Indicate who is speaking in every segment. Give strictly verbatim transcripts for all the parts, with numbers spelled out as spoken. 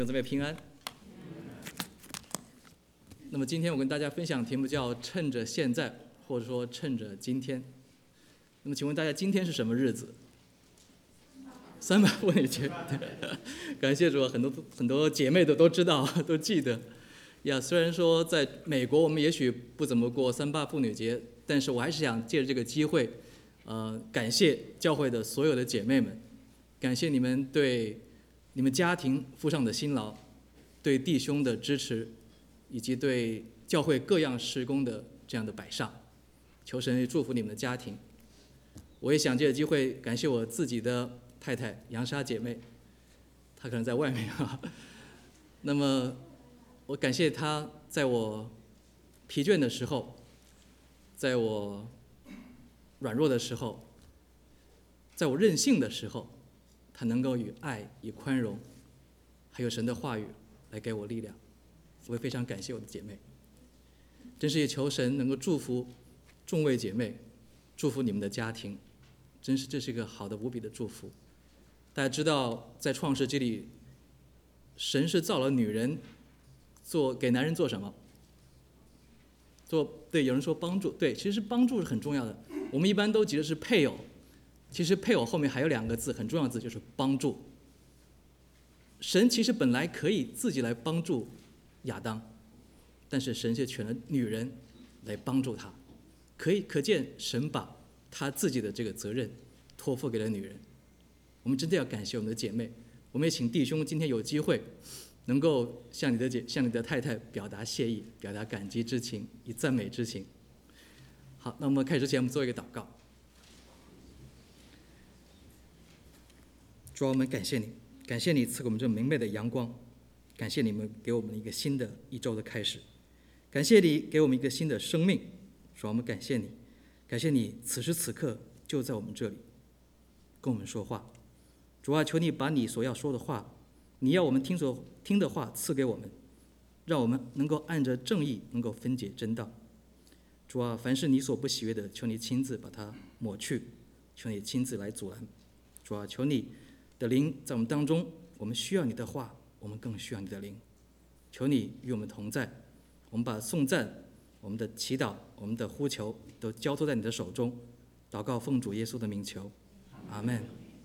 Speaker 1: 愿姊妹平安。那么今天我跟大家分享的题目叫趁着现在，或者说趁着今天。那么请问大家今天是什么日子？三八妇女节。感谢主，很多很多姐妹都都知道，都记得。呀，虽然说在美国我们也许不怎么过三八妇女节，但是我还是想借着这个机会，呃，感谢教会的所有的姐妹们，感谢你们对你们家庭付上的辛劳，对弟兄的支持，以及对教会各样事工的这样的摆上，求神祝福你们的家庭。我也想借着机会感谢我自己的太太杨莎姐妹，她可能在外面啊。那么我感谢她在我疲倦的时候，在我软弱的时候，在我任性的时候，她能够以爱、以宽容，还有神的话语来给我力量。我也非常感谢我的姐妹，真是也求神能够祝福众位姐妹，祝福你们的家庭，真是这是一个好的无比的祝福。大家知道在创世纪里，神是造了女人做给男人做什么？做对，有人说帮助，对，其实帮助是很重要的。我们一般都记得是配偶，其实配偶后面还有两个字很重要的字，就是帮助。神其实本来可以自己来帮助亚当，但是神却选了女人来帮助他，可以可见神把他自己的这个责任托付给了女人。我们真的要感谢我们的姐妹，我们也请弟兄今天有机会能够向你的姐向你的太太表达谢意，表达感激之情，以赞美之情。好，那我们开始之前我们做一个祷告。主啊，我们感谢你，感谢你赐给我们这明媚的阳光，感谢你们给我们一个新的一周的开始，感谢你给我们一个新的生命。主啊，我们感谢你，感谢你此时此刻就在我们这里跟我们说话。主啊，求你把你所要说的话，你要我们听所听的话赐给我们，让我们能够按着正义能够分解真道。主啊，凡是你所不喜悦的，求你亲自把它抹去，求你亲自来阻拦。主啊，求你的灵在我们当中，我们需要你的话，我们更需要你的灵。求你与我们同在，我们把颂赞、我们的祈祷、我们的呼求都交托在你的手中，祷告奉主耶稣的名求，阿们。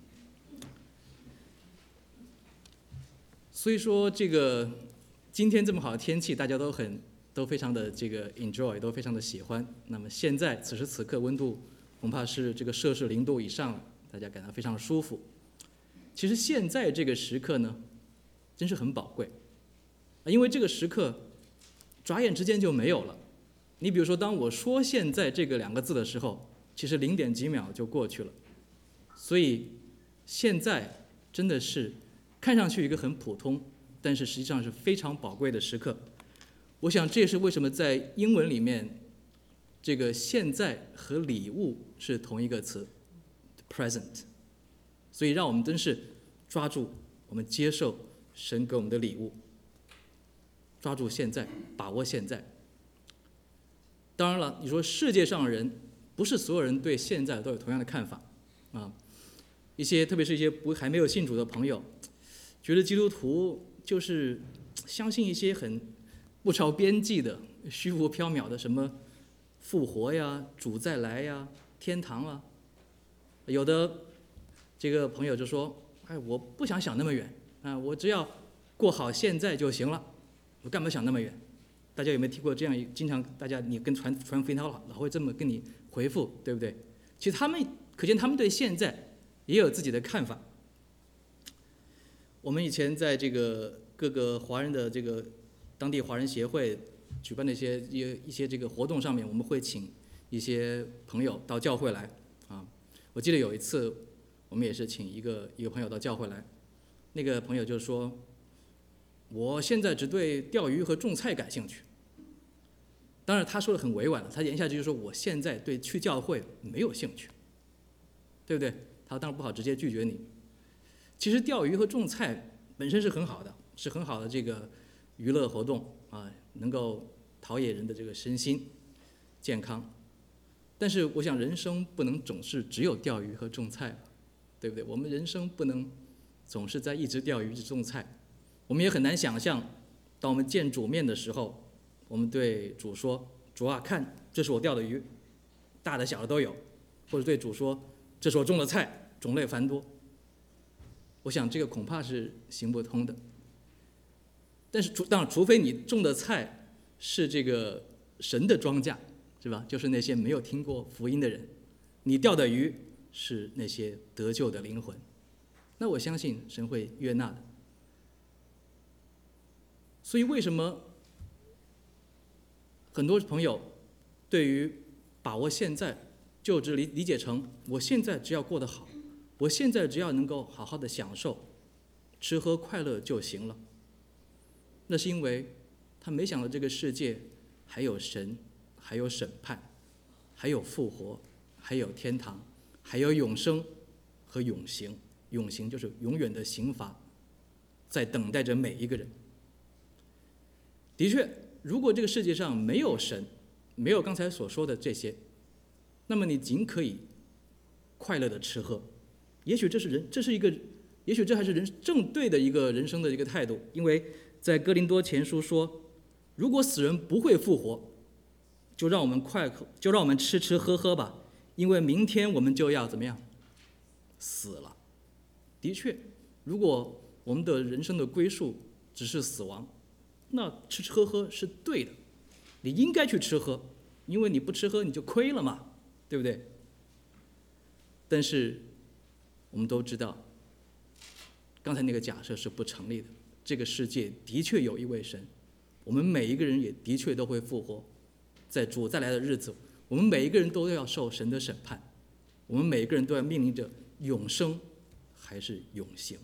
Speaker 1: 所以说这个今天这么好的天气，大家都很都非常的这个 enjoy， 都非常的喜欢。那么现在此时此刻温度恐怕是这个摄氏零度以上了，大家感到非常舒服。其实现在这个时刻呢，真是很宝贵，因为这个时刻转眼之间就没有了。你比如说，当我说现在这个两个字的时候，其实零点几秒就过去了。所以现在真的是看上去一个很普通，但是实际上是非常宝贵的时刻。我想这也是为什么在英文里面，这个现在和礼物是同一个词 present。 所以让我们真是抓住我们接受神给我们的礼物，抓住现在，把握现在。当然了，你说世界上的人不是所有人对现在都有同样的看法啊。一些特别是一些不还没有信主的朋友，觉得基督徒就是相信一些很不着边际的虚无缥缈的什么复活呀、主再来呀、天堂啊。有的这个朋友就说，哎，我不想想那么远啊，我只要过好现在就行了，我干嘛想那么远？大家有没有听过这样？经常大家你跟传传福音，他老老会这么跟你回复，对不对？其实他们可见他们对现在也有自己的看法。我们以前在这个各个华人的这个当地华人协会举办的一些一一些这个活动上面，我们会请一些朋友到教会来啊。我记得有一次，我们也是请一个一个朋友到教会来，那个朋友就说，我现在只对钓鱼和种菜感兴趣。当然他说的很委婉了，他言下就是说我现在对去教会没有兴趣，对不对？他当然不好直接拒绝你。其实钓鱼和种菜本身是很好的，是很好的这个娱乐活动啊，能够陶冶人的这个身心健康。但是我想人生不能总是只有钓鱼和种菜，对不对？我们人生不能总是在一直钓鱼一直种菜， 我们也很难想象，当我们见主面的时候，我们对主说：“主啊，看，这是我钓的鱼，大的小的都有。”或者对主说：“这是我种的菜，种类繁多。”我想这个恐怕是行不通的。但是除当然，除非你种的菜是这个神的庄稼，是吧？就是那些没有听过福音的人，你钓的鱼是那些得救的灵魂，那我相信神会悦纳的。所以为什么很多朋友对于把握现在，就只理理解成我现在只要过得好，我现在只要能够好好的享受，吃喝快乐就行了。那是因为他没想到这个世界还有神，还有审判，还有复活，还有天堂，还有永生和永刑。永刑就是永远的刑罚，在等待着每一个人。的确，如果这个世界上没有神，没有刚才所说的这些，那么你仅可以快乐的吃喝。也许这是人，这是一个，也许这还是人正对的一个人生的一个态度。因为在哥林多前书说，如果死人不会复活，就让我们快口，就让我们吃吃喝喝吧，因为明天我们就要怎么样？死了。的确，如果我们的人生的归宿只是死亡，那吃吃喝喝是对的，你应该去吃喝，因为你不吃喝你就亏了嘛，对不对？但是我们都知道，刚才那个假设是不成立的。这个世界的确有一位神，我们每一个人也的确都会复活，在主再来的日子，我们每一个人都要受神的审判，我们每一个人都要面临着永生还是永刑。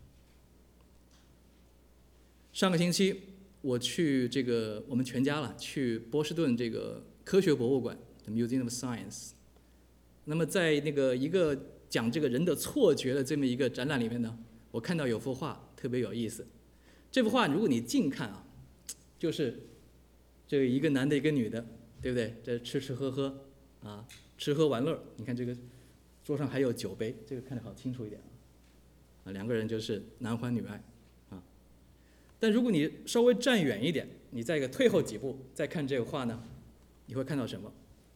Speaker 1: 上个星期我去这个我们全家了，去波士顿这个科学博物馆 The Museum of Science。 那么在那个一个讲这个人的错觉的这么一个展览里面呢，我看到有幅画特别有意思。这幅画如果你近看啊，就是这一个男的一个女的，对不对？这吃吃喝喝啊，吃喝玩乐。你看这个桌上还有酒杯，这个看得好清楚一点啊，两个人就是男欢女爱啊。但如果你稍微站远一点，你再一个退后几步再看这个画呢，你会看到什么？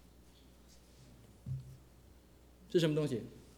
Speaker 1: 是什么东西？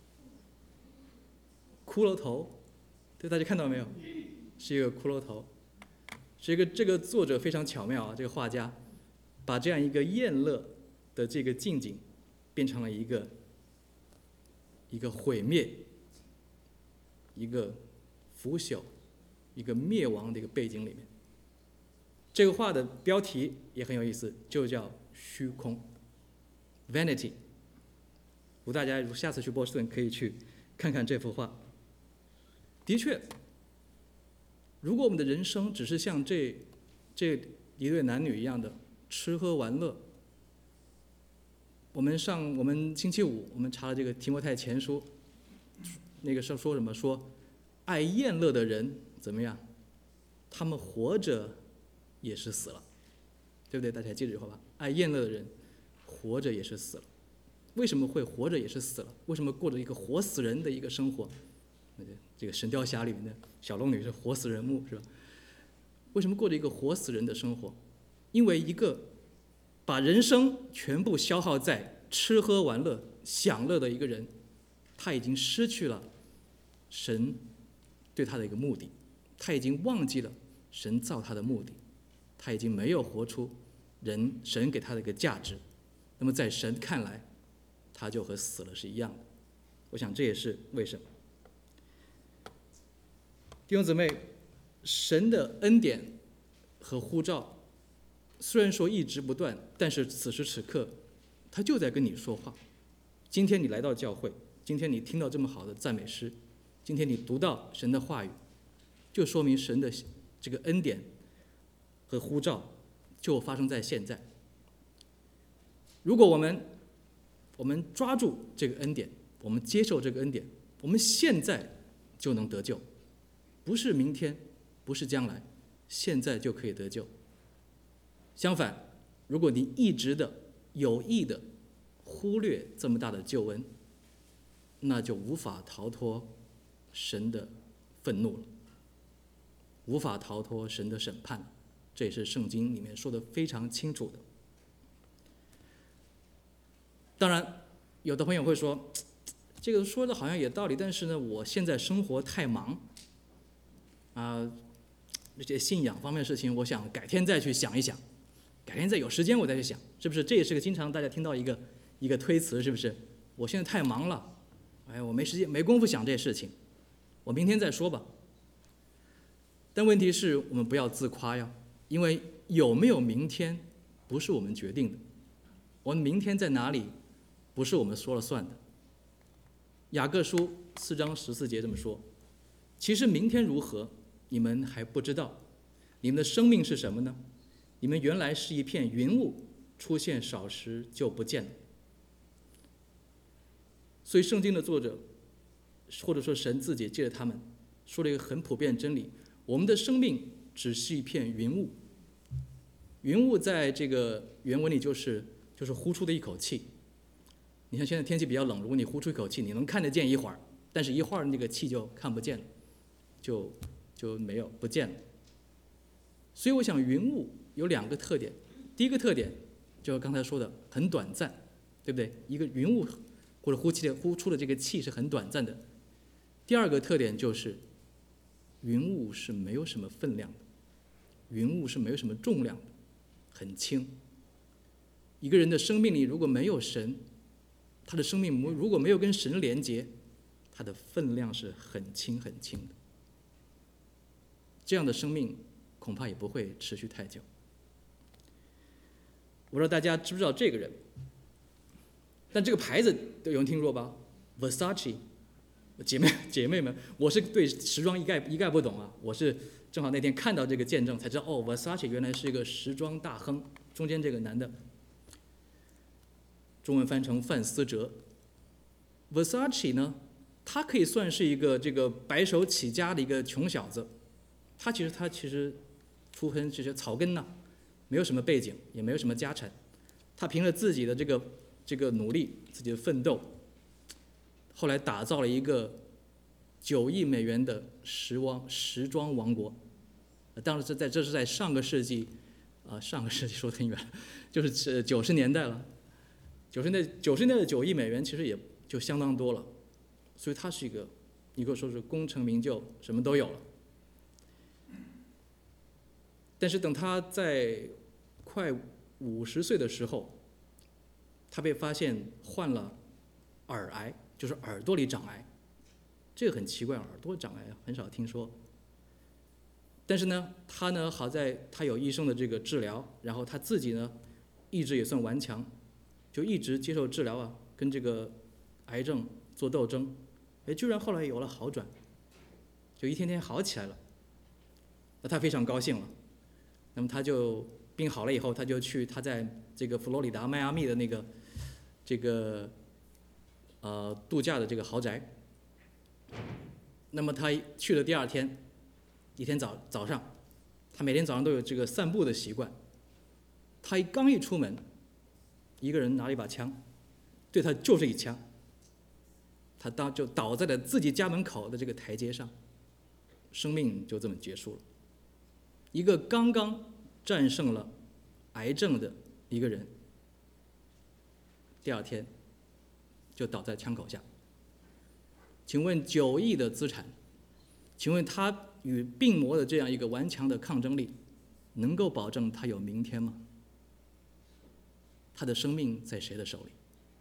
Speaker 1: 骷髅头，对，大家看到没有？是一个骷髅头。是一个这个作者非常巧妙啊，这个画家把这样一个宴乐的这个近景变成了一个一个毁灭、一个腐朽、一个灭亡的一个背景里面。这个画的标题也很有意思，就叫虚空 （Vanity）。如果大家如下次去波士顿，可以去看看这幅画。的确，如果我们的人生只是像这这一对男女一样的吃喝玩乐，我们上我们星期五我们查了这个提摩太前书，那个时候说什么？说爱宴乐的人怎么样？他们活着也是死了，对不对？大家还记得这句话吧？爱宴乐的人活着也是死了。为什么会活着也是死了？为什么过着一个活死人的一个生活？这个《神雕侠侣》里面的小龙女是活死人墓，是吧？为什么过着一个活死人的生活？因为一个把人生全部消耗在吃喝玩乐、享乐的一个人，他已经失去了神对他的一个目的，他已经忘记了神造他的目的，他已经没有活出人神给他的一个价值。那么在神看来，他就和死了是一样的。我想这也是为什么。弟兄姊妹，神的恩典和呼召虽然说一直不断，但是此时此刻他就在跟你说话。今天你来到教会，今天你听到这么好的赞美诗，今天你读到神的话语，就说明神的这个恩典和呼召就发生在现在。如果我们我们抓住这个恩典，我们接受这个恩典，我们现在就能得救，不是明天，不是将来，现在就可以得救。相反，如果你一直的有意的忽略这么大的救恩，那就无法逃脱神的愤怒了。 无法逃脱神的审判，这也是圣经里面说的非常清楚的。当然，有的朋友会说，这个说的好像有道理，但是呢，我现在生活太忙，啊，这些信仰方面的事情，我想改天再去想一想，改天再有时间我再去想，是不是？这也是个经常大家听到一个一个推辞，是不是？我现在太忙了，哎，我没时间，没工夫想这些事情，我明天再说吧。但问题是我们不要自夸呀，因为有没有明天不是我们决定的，我们明天在哪里不是我们说了算的。雅各书四章十四节这么说，其实明天如何你们还不知道，你们的生命是什么呢？你们原来是一片云雾，出现少时就不见了。所以圣经的作者或者说神自己借着他们说了一个很普遍的真理，我们的生命只是一片云雾。云雾在这个原文里就是就是呼出的一口气。你看现在天气比较冷，如果你呼出一口气，你能看得见一会儿，但是一会儿那个气就看不见了，就就没有不见了。所以我想云雾有两个特点，第一个特点就是刚才说的很短暂，对不对？一个云雾或者呼气的呼出的这个气是很短暂的。第二个特点就是云雾是没有什么分量的，云雾是没有什么重量的，很轻。一个人的生命里如果没有神，他的生命如果没有跟神连接，他的分量是很轻很轻的。这样的生命恐怕也不会持续太久。我不知道大家知不知道这个人，但这个牌子都有人听说吧 ？Versace， 姐妹姐妹们，我是对时装一概一概不懂啊，我是正好那天看到这个见证才知道，哦 ，Versace 原来是一个时装大亨。中间这个男的，中文翻成范思哲。Versace 呢，他可以算是一个这个白手起家的一个穷小子，他其实他其实出身其实草根呐、啊，没有什么背景，也没有什么家产，他凭着自己的这个这个努力，自己的奋斗，后来打造了一个九亿美元的时王时装王国。当然是在这是在上个世纪，啊、呃，上个世纪说得很远，就是九十年代了。九十年代九十年代的九亿美元其实也就相当多了，所以他是一个，你可以说是功成名就，什么都有了。但是等他在快五十岁的时候，他被发现患了耳癌，就是耳朵里长癌。这个很奇怪，耳朵长癌很少听说。但是呢，他呢好在他有医生的这个治疗，然后他自己呢意志也算顽强，就一直接受治疗啊，跟这个癌症做斗争，哎，居然后来有了好转，就一天天好起来了。那他非常高兴了。那么他就病好了以后，他就去他在这个佛罗里达迈阿密的那个这个呃度假的这个豪宅。那么他去了第二天，一天早早上，他每天早上都有这个散步的习惯。他一刚一出门，一个人拿了一把枪，对他就是一枪。他当就倒在了自己家门口的这个台阶上，生命就这么结束了。一个刚刚战胜了癌症的一个人，第二天就倒在枪口下。请问九亿的资产，请问他与病魔的这样一个顽强的抗争力，能够保证他有明天吗？他的生命在谁的手里？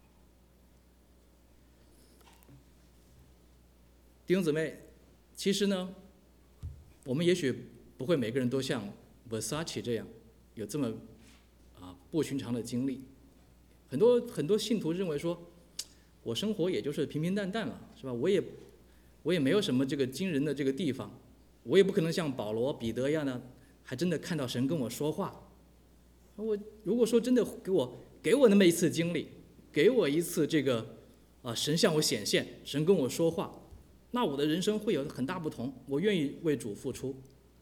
Speaker 1: 弟兄姊妹，其实呢，我们也许不会每个人都像 Versace 这样有这么啊不寻常的经历。很多很多信徒认为说，我生活也就是平平淡淡了，是吧？我也我也没有什么这个惊人的这个地方，我也不可能像保罗、彼得一样的，还真的看到神跟我说话。我如果说真的给我给我那么一次经历，给我一次这个啊神向我显现，神跟我说话，那我的人生会有很大不同，我愿意为主付出。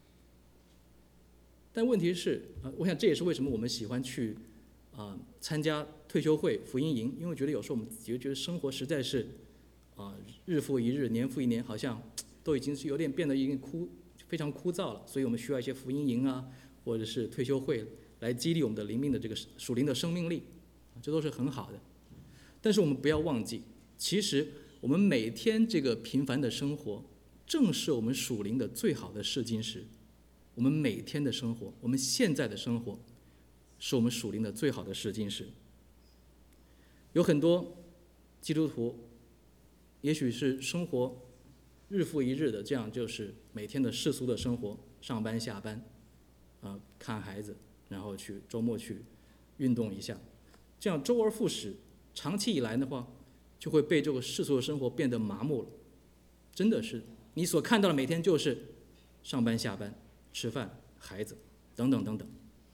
Speaker 1: 但问题是，啊，我想这也是为什么我们喜欢去啊参加退休会、福音营，因为觉得有时候我们觉得生活实在是啊日复一日、年复一年，好像都已经是有点变得已经枯非常枯燥了，所以我们需要一些福音营啊，或者是退休会来激励我们的灵命的这个属灵的生命力，这都是很好的。但是我们不要忘记，其实我们每天这个平凡的生活，正是我们属灵的最好的试金石。我们每天的生活，我们现在的生活，是我们属灵的最好的试金石。有很多基督徒，也许是生活日复一日的，这样就是每天的世俗的生活，上班下班，啊、呃，看孩子，然后去周末去运动一下，这样周而复始，长期以来的话，就会被这个世俗的生活变得麻木了。真的是，你所看到的每天就是上班下班、吃饭、孩子等等等等，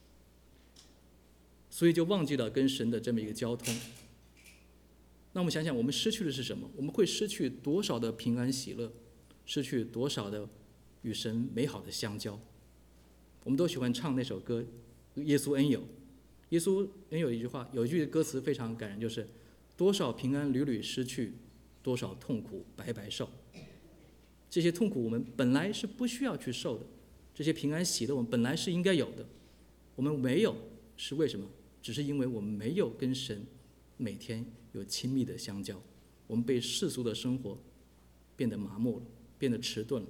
Speaker 1: 所以就忘记了跟神的这么一个交通。那我们想想，我们失去的是什么？我们会失去多少的平安喜乐，失去多少的与神美好的相交？我们都喜欢唱那首歌《耶稣恩友》。耶稣恩有一句话，有一句歌词非常感人，就是多少平安屡屡失去，多少痛苦白白受。这些痛苦我们本来是不需要去受的，这些平安喜乐我们本来是应该有的，我们没有，是为什么？只是因为我们没有跟神每天有亲密的相交，我们被世俗的生活变得麻木了，变得迟钝了。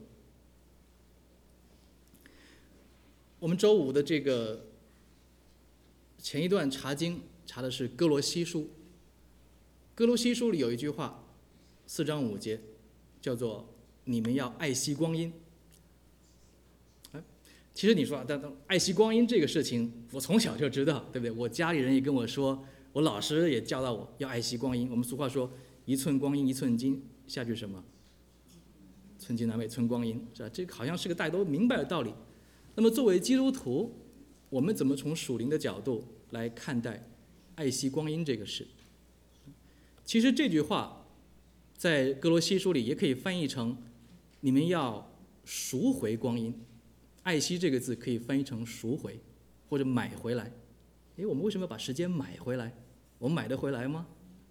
Speaker 1: 我们周五的这个前一段查经查的是哥罗西书，哥罗西书里有一句话，四章五节，叫做你们要爱惜光阴。哎，其实你说，但爱惜光阴这个事情，我从小就知道，对不对？我家里人也跟我说，我老师也教导我要爱惜光阴。我们俗话说，一寸光阴一寸金，下句什么？寸金难买寸光阴，是吧？这好像是个大家都明白的道理。那么作为基督徒，我们怎么从属灵的角度来看待爱惜光阴这个事？其实这句话在哥罗西书里也可以翻译成你们要赎回光阴。爱惜这个字可以翻译成赎回或者买回来。诶，我们为什么要把时间买回来？我们买得回来吗？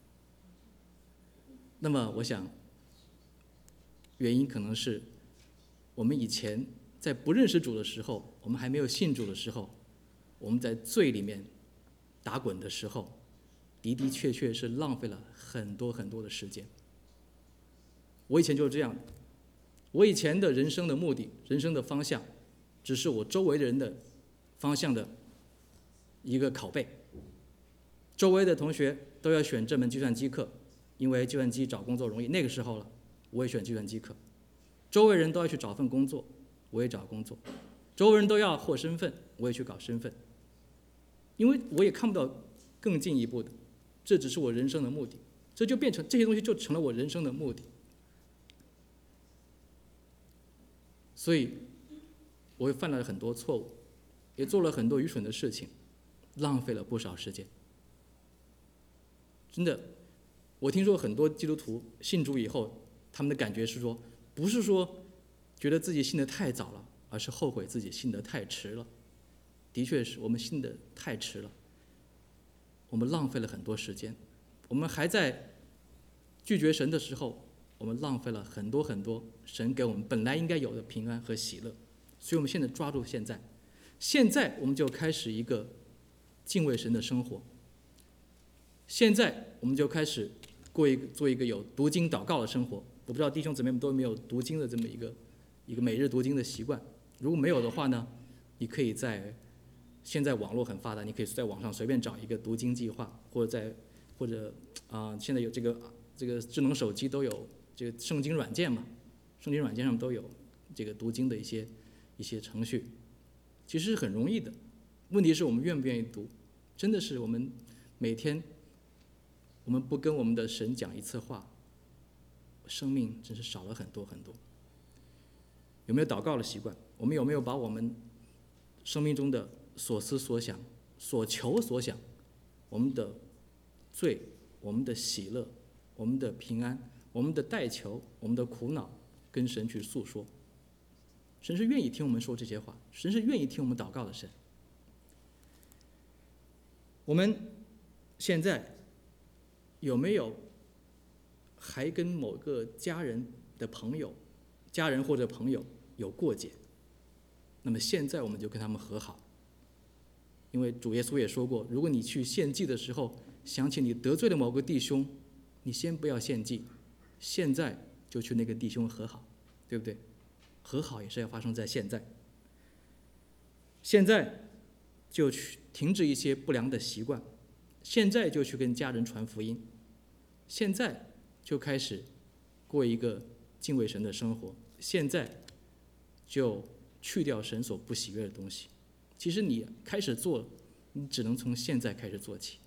Speaker 1: 那么我想原因可能是我们以前在不认识主的时候，我们还没有信主的时候，我们在罪里面打滚的时候，的的确确是浪费了很多很多的时间。我以前就是这样的，我以前的人生的目的、人生的方向，只是我周围的人的方向的一个拷贝。周围的同学都要选这门计算机课，因为计算机找工作容易，那个时候了，我也选计算机课。周围人都要去找份工作，我也找工作。周围人都要获身份，我也去搞身份。因为我也看不到更进一步的，这只是我人生的目的，这就变成这些东西就成了我人生的目的。所以我也犯了很多错误，也做了很多愚蠢的事情，浪费了不少时间。真的，我听说很多基督徒信主以后，他们的感觉是说，不是说觉得自己信得太早了，而是后悔自己信得太迟了。的确是我们信得太迟了，我们浪费了很多时间，我们还在拒绝神的时候，我们浪费了很多很多神给我们本来应该有的平安和喜乐。所以我们现在抓住现在，现在我们就开始一个敬畏神的生活。现在我们就开始过一个做一个有读经祷告的生活。我不知道弟兄姊妹们都有没有读经的这么一个一个每日读经的习惯。如果没有的话呢，你可以在现在网络很发达，你可以在网上随便找一个读经计划，或者在或者啊、呃，现在有这个这个智能手机都有这个圣经软件嘛，圣经软件上都有这个读经的一些一些程序，其实是很容易的。问题是我们愿不愿意读？真的是我们每天我们不跟我们的神讲一次话，生命真是少了很多很多。有没有祷告的习惯？我们有没有把我们生命中的所思所想、所求所想，我们的罪、我们的喜乐、我们的平安、我们的代求、我们的苦恼，跟神去诉说？神是愿意听我们说这些话，神是愿意听我们祷告的神。我们现在有没有还跟某个家人的朋友、家人或者朋友有过节？ 那么现在我们就跟他们和好。因为主耶稣也说过，如果你去献祭的时候想起你得罪了某个弟兄，你先不要献祭，现在就去那个弟兄和好，对不对？和好也是要发生在现在。现在就去停止一些不良的习惯，现在就去跟家人传福音，现在就开始过一个敬畏神的生活，现在就去掉神所不喜悦的东西。其实你开始做，你只能从现在开始做起。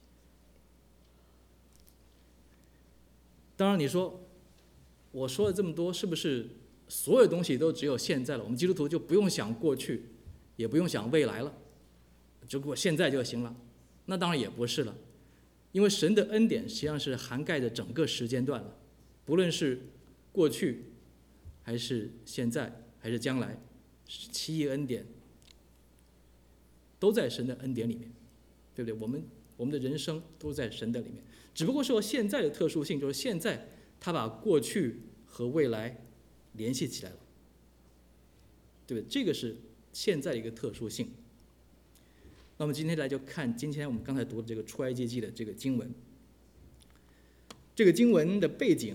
Speaker 1: 当然你说，我说了这么多，是不是所有东西都只有现在了？我们基督徒就不用想过去，也不用想未来了，只过现在就行了？那当然也不是了，因为神的恩典实际上是涵盖着整个时间段了，不论是过去，还是现在，还是将来，七亿恩典都在神的恩典里面，对不对？我们我们的人生都在神的里面，只不过说现在的特殊性就是现在他把过去和未来联系起来了，对不对？这个是现在的一个特殊性。那么今天来就看今天我们刚才读的这个出埃及记的这个经文，这个经文的背景，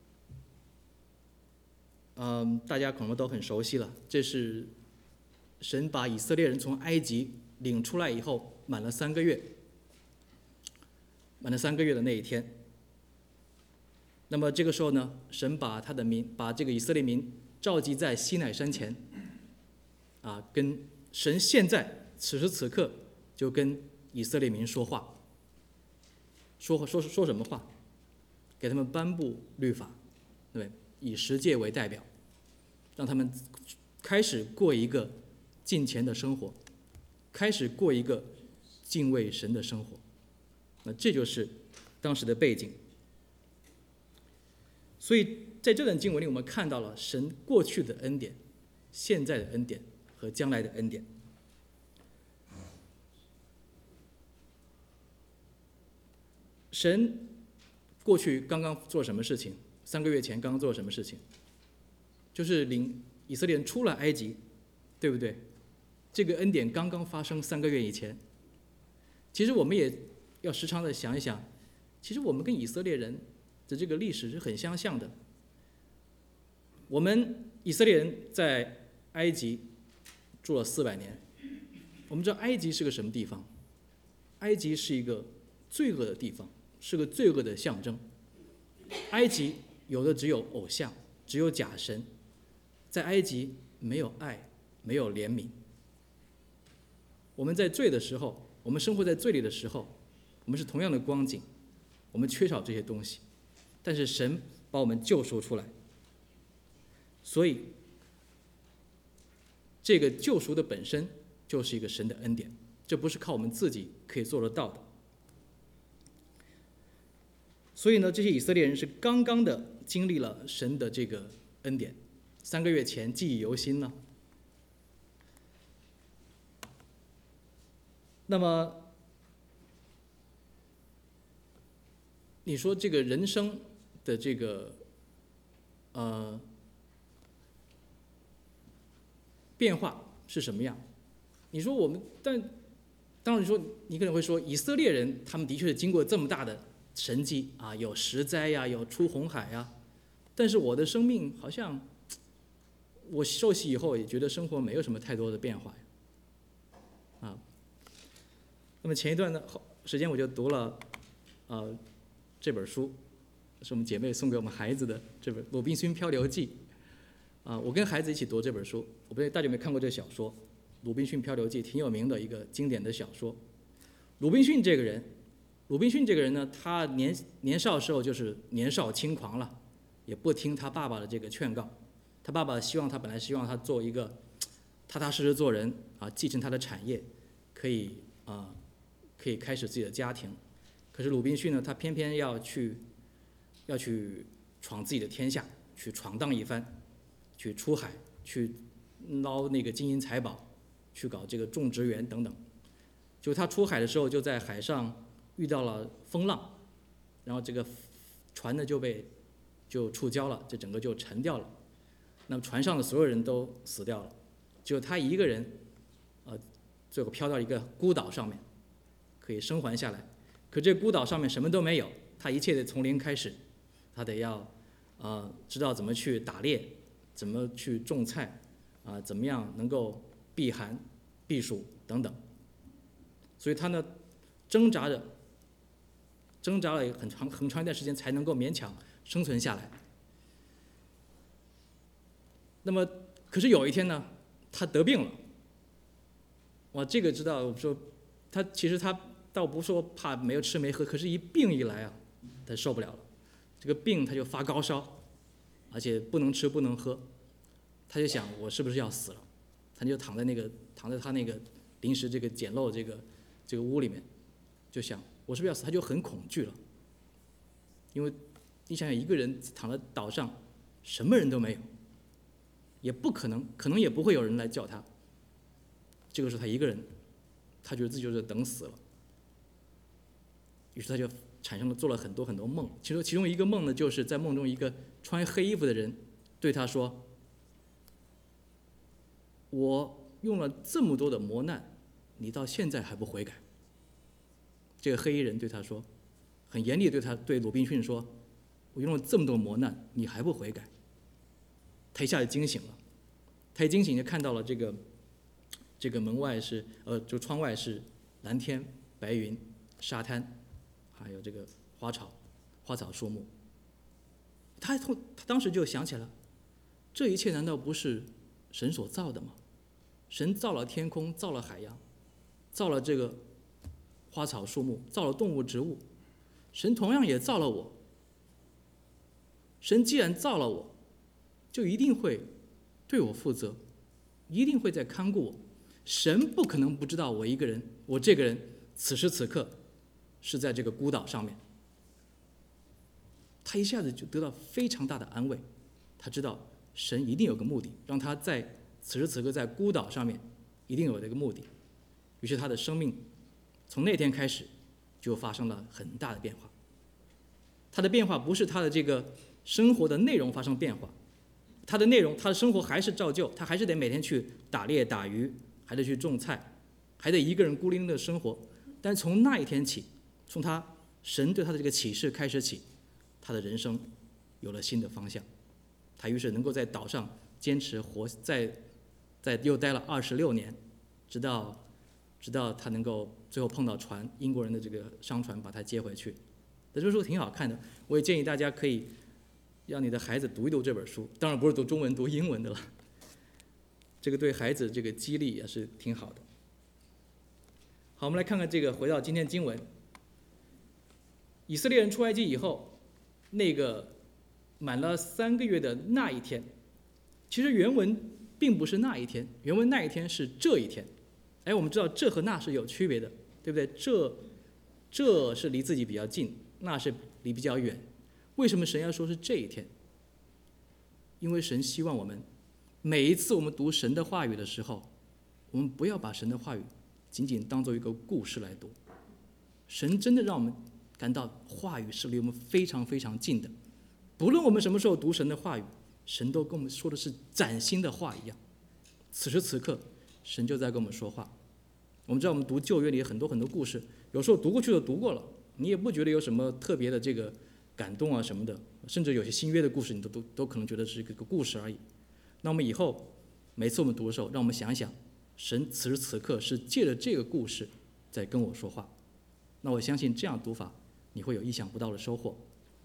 Speaker 1: 嗯，大家可能都很熟悉了。这是神把以色列人从埃及领出来以后，满了三个月，满了三个月的那一天。那么这个时候呢，神把他的民，把这个以色列民召集在西乃山前，啊，跟神现在此时此刻就跟以色列民说话，说说说什么话？给他们颁布律法，对不对？以十诫为代表，让他们开始过一个敬虔的生活，开始过一个敬畏神的生活。那这就是当时的背景。所以在这段经文里，我们看到了神过去的恩典、现在的恩典和将来的恩典。神过去刚刚做什么事情？三个月前刚刚做什么事情？就是领以色列人出了埃及，对不对？这个恩典刚刚发生三个月以前。其实我们也要时常的想一想，其实我们跟以色列人的这个历史是很相像的。我们以色列人在埃及住了四百年，我们知道埃及是个什么地方？埃及是一个罪恶的地方，是个罪恶的象征。埃及有的只有偶像，只有假神，在埃及没有爱，没有怜悯。我们在罪的时候，我们生活在罪里的时候，我们是同样的光景，我们缺少这些东西，但是神把我们救赎出来，所以这个救赎的本身就是一个神的恩典，这不是靠我们自己可以做得到的。所以呢，这些以色列人是刚刚的经历了神的这个恩典，三个月前记忆犹新呢。那么你说这个人生的这个呃变化是什么样？你说我们，但当然你说你可能会说，以色列人他们的确是经过这么大的神迹啊，有十灾呀，有出红海呀，但是我的生命好像我受洗以后也觉得生活没有什么太多的变化呀，啊。那么前一段的时间我就读了呃这本书，是我们姐妹送给我们孩子的这本《鲁滨逊漂流记》啊，我跟孩子一起读这本书。我不知道大家有没有看过这个小说《鲁滨逊漂流记》，挺有名的一个经典的小说。鲁滨逊这个人，鲁滨逊这个人呢，他年年少时候就是年少轻狂了，也不听他爸爸的这个劝告。他爸爸希望他本来希望他做一个踏踏实实做人啊，继承他的产业，可以啊。可以开始自己的家庭，可是鲁滨逊呢，他偏偏要去，要去闯自己的天下，去闯荡一番，去出海，去捞那个金银财宝，去搞这个种植园等等。就他出海的时候，就在海上遇到了风浪，然后这个船呢就被就触礁了，这整个就沉掉了。那么船上的所有人都死掉了， 只有他一个人，呃，最后飘到一个孤岛上面，可以生还下来。可这孤岛上面什么都没有，他一切得从零开始，他得要，呃，知道怎么去打猎，怎么去种菜，啊、呃，怎么样能够避寒、避暑等等。所以他呢，挣扎着，挣扎了很长很长一段时间，才能够勉强生存下来。那么，可是有一天呢，他得病了。哇，这个知道，我说他其实他倒不说怕没有吃没喝，可是一病一来啊，他受不了了。这个病他就发高烧，而且不能吃不能喝，他就想我是不是要死了？他就躺在那个躺在他那个临时这个简陋这个这个屋里面，就想我是不是要死？他就很恐惧了，因为你想想一个人躺在岛上，什么人都没有，也不可能，可能也不会有人来叫他。这个时候他一个人，他觉得自己就是等死了，于是他就产生了做了很多很多梦。其实其中一个梦呢，就是在梦中一个穿黑衣服的人对他说：“我用了这么多的磨难，你到现在还不悔改。”这个黑衣人对他说，很严厉对他对鲁滨逊说：“我用了这么多磨难，你还不悔改。”他一下子惊醒了，他一惊醒就看到了这个。这个门外是呃，就窗外是蓝天、白云、沙滩，还有这个花草、花草树木。他他当时就想起了，这一切难道不是神所造的吗？神造了天空，造了海洋，造了这个花草树木，造了动物植物，神同样也造了我。神既然造了我，就一定会对我负责，一定会在看顾我。神不可能不知道我一个人，我这个人此时此刻是在这个孤岛上面。他一下子就得到非常大的安慰，他知道神一定有个目的，让他在此时此刻在孤岛上面一定有这个目的。于是他的生命从那天开始就发生了很大的变化。他的变化不是他的这个生活的内容发生变化，他的内容他的生活还是照旧，他还是得每天去打猎打鱼，还得去种菜，还得一个人孤零零的生活。但从那一天起，从他神对他的这个启示开始起，他的人生有了新的方向。他于是能够在岛上坚持活，在在又待了二十六年，直到直到他能够最后碰到船，英国人的这个商船把他接回去。这本书挺好看的，我也建议大家可以让你的孩子读一读这本书，当然不是读中文，读英文的了。这个对孩子这个激励也是挺好的。好，我们来看看这个，回到今天经文。以色列人出埃及以后，那个满了三个月的那一天，其实原文并不是那一天，原文那一天是这一天。哎，我们知道这和那是有区别的，对不对？这这是离自己比较近，那是离比较远。为什么神要说是这一天？因为神希望我们每一次我们读神的话语的时候，我们不要把神的话语仅仅当做一个故事来读。神真的让我们感到话语是离我们非常非常近的，不论我们什么时候读神的话语，神都跟我们说的是崭新的话一样。此时此刻，神就在跟我们说话。我们知道我们读旧约里很多很多故事，有时候读过去就读过了，你也不觉得有什么特别的这个感动啊什么的，甚至有些新约的故事，你都都都可能觉得是一个故事而已。那我们以后每次我们读的时候，让我们想一想，神此时此刻是借着这个故事在跟我说话。那我相信这样读法，你会有意想不到的收获。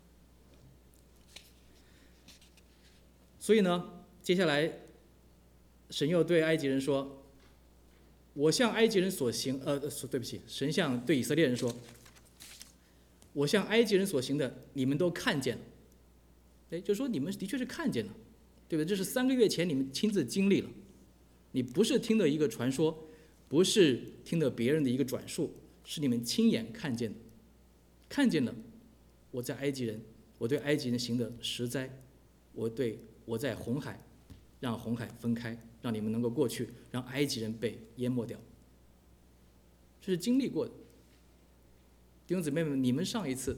Speaker 1: 所以呢，接下来神又对埃及人说：“我向埃及人所行，呃，对不起，神向对以色列人说，我向埃及人所行的，你们都看见了。”哎，就说你们的确是看见了，对不对？这是三个月前你们亲自经历了，你不是听的一个传说，不是听的别人的一个转述，是你们亲眼看见的，看见了我在埃及人，我对埃及人行的实灾，我对我在红海，让红海分开，让你们能够过去，让埃及人被淹没掉，这是经历过的。弟兄姊妹们，你们上一次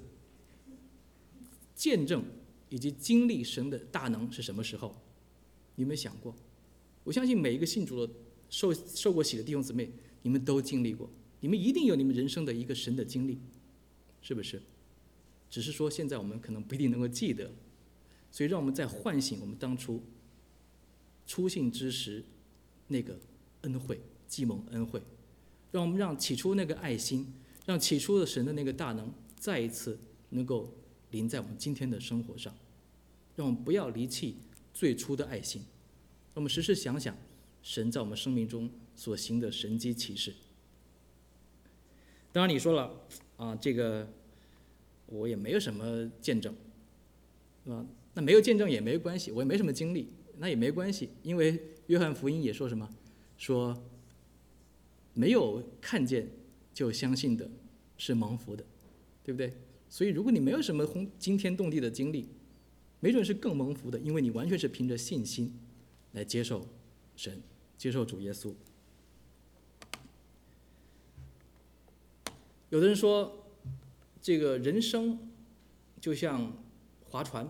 Speaker 1: 见证以及经历神的大能是什么时候？你有没有想过？ 我相信每一个信主的受受过洗的弟兄姊妹，你们都经历过，你们一定有你们人生的一个神的经历，是不是？只是说现在我们可能不一定能够记得，所以让我们再唤醒我们当初初信之时那个恩惠，既蒙恩惠，让我们让起初那个爱心，让起初的神的那个大能再一次能够临在我们今天的生活上，让我们不要离弃最初的爱心，让我们时时想想神在我们生命中所行的神迹奇事。当然你说了啊，这个我也没有什么见证，啊，那没有见证也没关系，我也没什么经历，那也没关系，因为约翰福音也说什么，说没有看见就相信的是蒙福的，对不对？所以如果你没有什么惊天动地的经历，没准是更蒙福的，因为你完全是凭着信心来接受神，接受主耶稣。有的人说，这个人生就像划船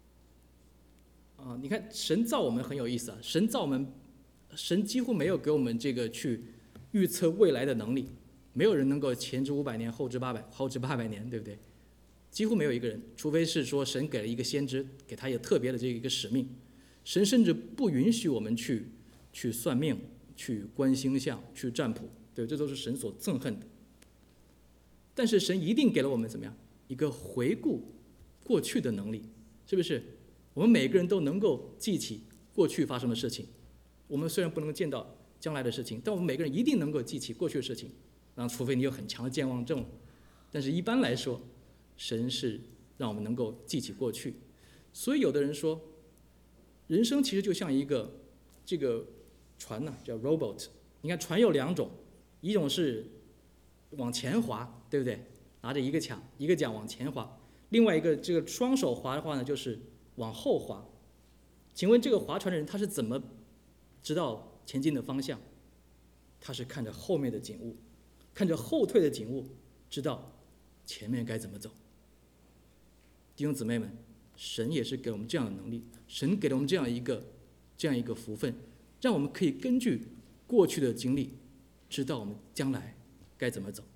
Speaker 1: 啊，你看神造我们很有意思啊，神造我们，神几乎没有给我们这个去预测未来的能力，没有人能够前知五百年，后知八百，后知八百年，对不对？几乎没有一个人，除非是说神给了一个先知，给他一个特别的这一个使命。神甚至不允许我们去去算命、去观星象、去占卜，对，这都是神所憎恨的。但是神一定给了我们怎么样一个回顾过去的能力，是不是？我们每个人都能够记起过去发生的事情。我们虽然不能见到将来的事情，但我们每个人一定能够记起过去的事情。然后，除非你有很强的健忘症，但是一般来说，神是让我们能够记起过去。所以有的人说，人生其实就像一个这个船呢，叫 rowboat。你看船有两种，一种是往前划，对不对？拿着一个桨，一个桨往前划。另外一个这个双手划的话呢，就是往后划。请问这个划船的人他是怎么知道前进的方向？他是看着后面的景物，看着后退的景物，知道前面该怎么走。弟兄姊妹们，神也是给我们这样的能力，神给了我们这样一个这样一个福分，让我们可以根据过去的经历，知道我们将来该怎么走。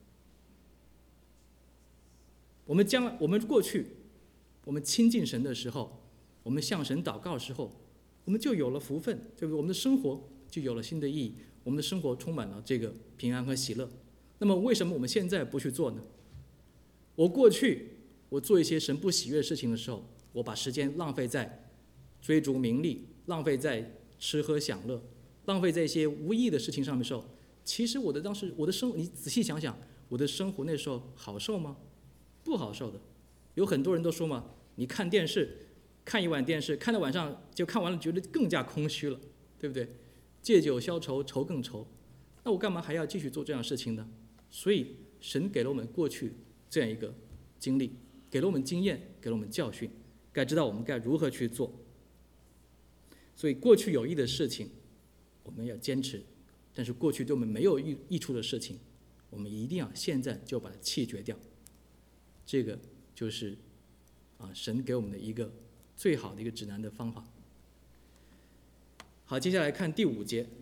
Speaker 1: 我们将我们过去，我们亲近神的时候，我们向神祷告的时候，我们就有了福分，对不对？我们的生活就有了新的意义，我们的生活充满了这个平安和喜乐。那么为什么我们现在不去做呢？我过去我做一些神不喜悦的事情的时候，我把时间浪费在追逐名利，浪费在吃喝享乐，浪费在一些无意义的事情上面的时候，其实我的当时我的生，你仔细想想，我的生活那时候好受吗？不好受的。有很多人都说嘛，你看电视，看一晚电视，看到晚上就看完了，觉得更加空虚了，对不对？借酒消愁，愁更愁。那我干嘛还要继续做这样的事情呢？所以神给了我们过去这样一个经历，给了我们经验，给了我们教训，该知道我们该如何去做。所以过去有益的事情我们要坚持，但是过去对我们没有益益处的事情，我们一定要现在就把它弃绝掉。这个就是啊，神给我们的一个最好的一个指南的方法。好，接下来看第五节。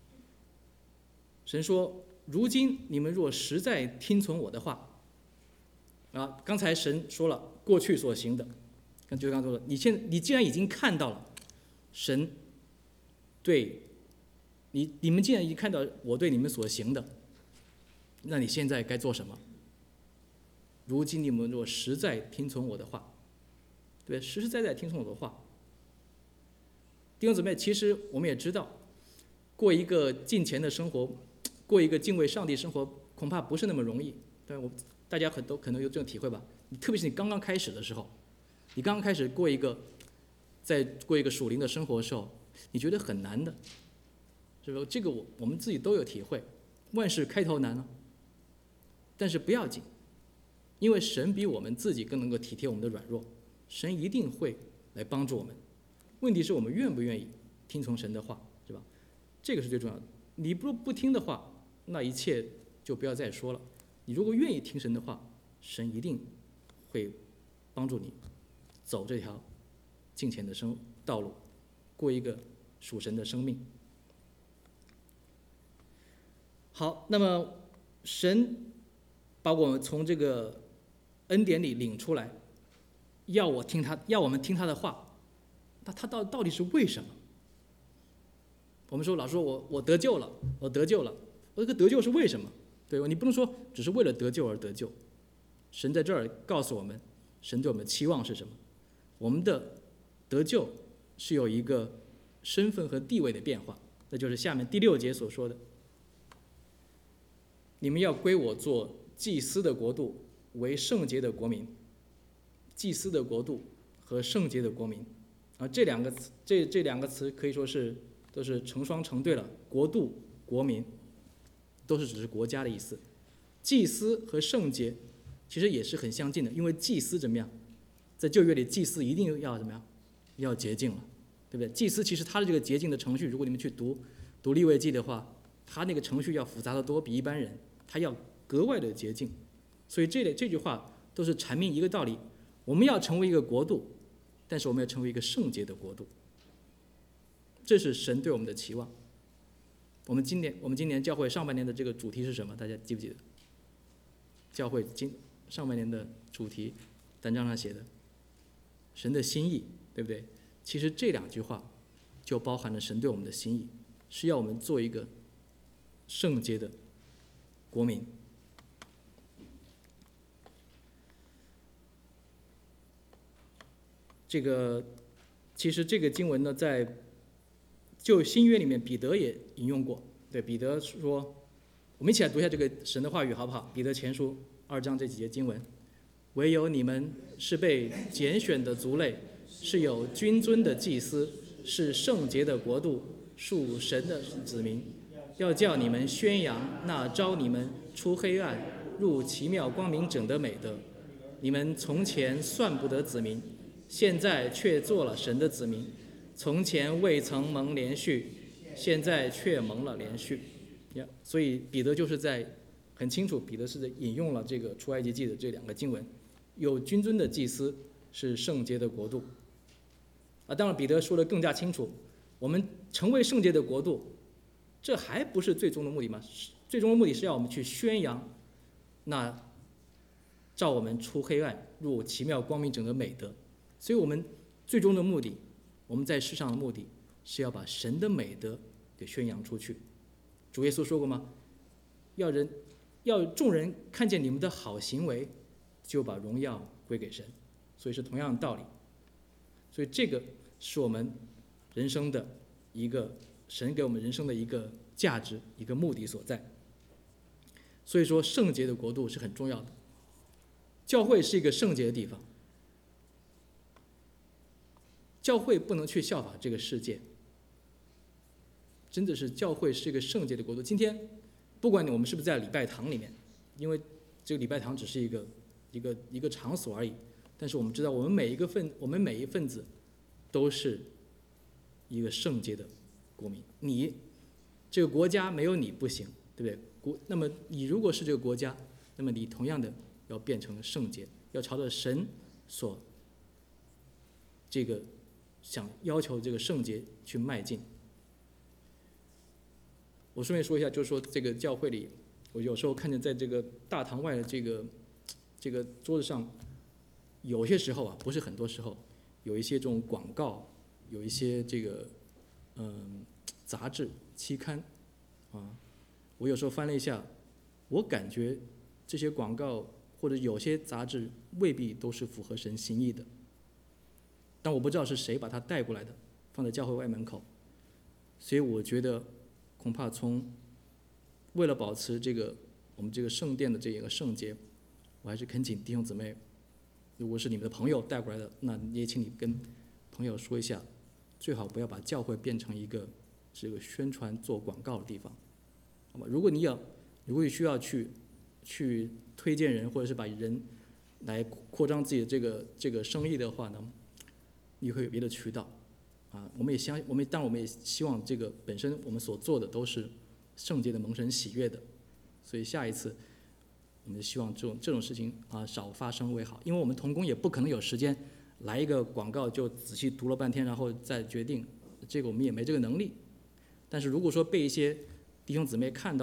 Speaker 1: 神说：“如今你们若实在听从我的话，啊，刚才神说了过去所行的，跟就刚说了，你现你既然已经看到了，神对你你们既然已经看到我对你们所行的，那你现在该做什么？如今你们若实在听从我的话，对，实实在在听从我的话。弟兄姊妹，其实我们也知道，过一个敬虔的生活，过一个敬畏上帝生活，恐怕不是那么容易。对，我大家很多可能有这种体会吧。特别是你刚刚开始的时候，你刚刚开始过一个，在过一个属灵的生活的时候，你觉得很难的，是吧？这个我我们自己都有体会，万事开头难啊。但是不要紧。因为神比我们自己更能够体贴我们的软弱，神一定会来帮助我们。问题是我们愿不愿意听从神的话，是吧？这个是最重要的。你不不听的话，那一切就不要再说了。你如果愿意听神的话，神一定会帮助你走这条敬虔的生道路，过一个属神的生命。 好，那么神把我们从这个恩典里领出来，要我听他，要我们听他的话，那他到到底是为什么？我们说，老师说我我得救了，我得救了，我这个得救是为什么？对吧？你不能说只是为了得救而得救。神在这儿告诉我们，神对我们的期望是什么？我们的得救是有一个身份和地位的变化，那就是下面第六节所说的：你们要归我做祭司的国度，为圣洁的国民。祭司的国度和圣洁的国民，啊，这两个词，这这两个词可以说是都是成双成对了。国度、国民，都是只是国家的意思。祭司和圣洁其实也是很相近的，因为祭司怎么样，在旧约里，祭司一定要怎么样，要洁净了，对不对？祭司其实他的这个洁净的程序，如果你们去读读利未记的话，他那个程序要复杂得多，比一般人他要格外的洁净。所以这类这句话都是阐明一个道理：我们要成为一个国度，但是我们要成为一个圣洁的国度。这是神对我们的期望。我们今年我们今年教会上半年的这个主题是什么？大家记不记得？教会今上半年的主题，单张上写的神的心意，对不对？其实这两句话就包含了神对我们的心意，是要我们做一个圣洁的国民。这个其实这个经文呢，在旧新约里面，彼得也引用过。对，彼得说，我们一起来读一下这个神的话语，好不好？彼得前书二章这几节经文：唯有你们是被拣选的族类，是有君尊的祭司，是圣洁的国度，属神的子民，要叫你们宣扬那召你们出黑暗入奇妙光明者的美德。你们从前算不得子民，现在却做了神的子民；从前未曾蒙连续，现在却蒙了连续。所以彼得就是在很清楚，彼得是在引用了这个出埃及记的这两个经文：有君尊的祭司，是圣洁的国度。啊，当然彼得说的更加清楚，我们成为圣洁的国度，这还不是最终的目的吗？最终的目的是要我们去宣扬那召我们出黑暗入奇妙光明者的美德。所以我们最终的目的，我们在世上的目的是要把神的美德给宣扬出去。主耶稣说过吗？要人要众人看见你们的好行为，就把荣耀归给神。所以是同样的道理。所以这个是我们人生的一个，神给我们人生的一个价值，一个目的所在。所以说圣洁的国度是很重要的。教会是一个圣洁的地方，教会不能去效法这个世界，真的是教会是一个圣洁的国度。今天不管我们是不是在礼拜堂里面，因为这个礼拜堂只是一个一个一个场所而已，但是我们知道我们每一个份我们每一份子都是一个圣洁的国民。你这个国家没有你不行，对不对？国那么你如果是这个国家，那么你同样的要变成圣洁，要朝着神所这个想要求这个圣洁去迈进。我顺便说一下，就是说这个教会里，我有时候看见在这个大堂外的这个这个桌子上，有些时候啊，不是很多时候，有一些这种广告，有一些这个嗯杂志期刊啊，我有时候翻了一下，我感觉这些广告或者有些杂志未必都是符合神心意的。但我不知道是谁把它带过来的，放在教会外门口，所以我觉得恐怕从为了保持这个我们这个圣殿的这一个圣洁，我还是恳请弟兄姊妹，如果是你们的朋友带过来的，那也请你跟朋友说一下，最好不要把教会变成一个这个宣传做广告的地方，好吧？如果你要如果你需要去去推荐人，或者是把人来扩张自己的这个这个生意的话呢，你会有别的渠道，啊，我们也相，我们当然我们也希望这个本身我们所做的都是圣洁的、蒙神喜悦的，所以下一次我们希望这种这种事情啊少发生为好，因为我们同工也不可能有时间来一个广告就仔细读了半天，然后再决定，这个我们也没这个能力。但是如果说被一些弟兄姊妹看到了，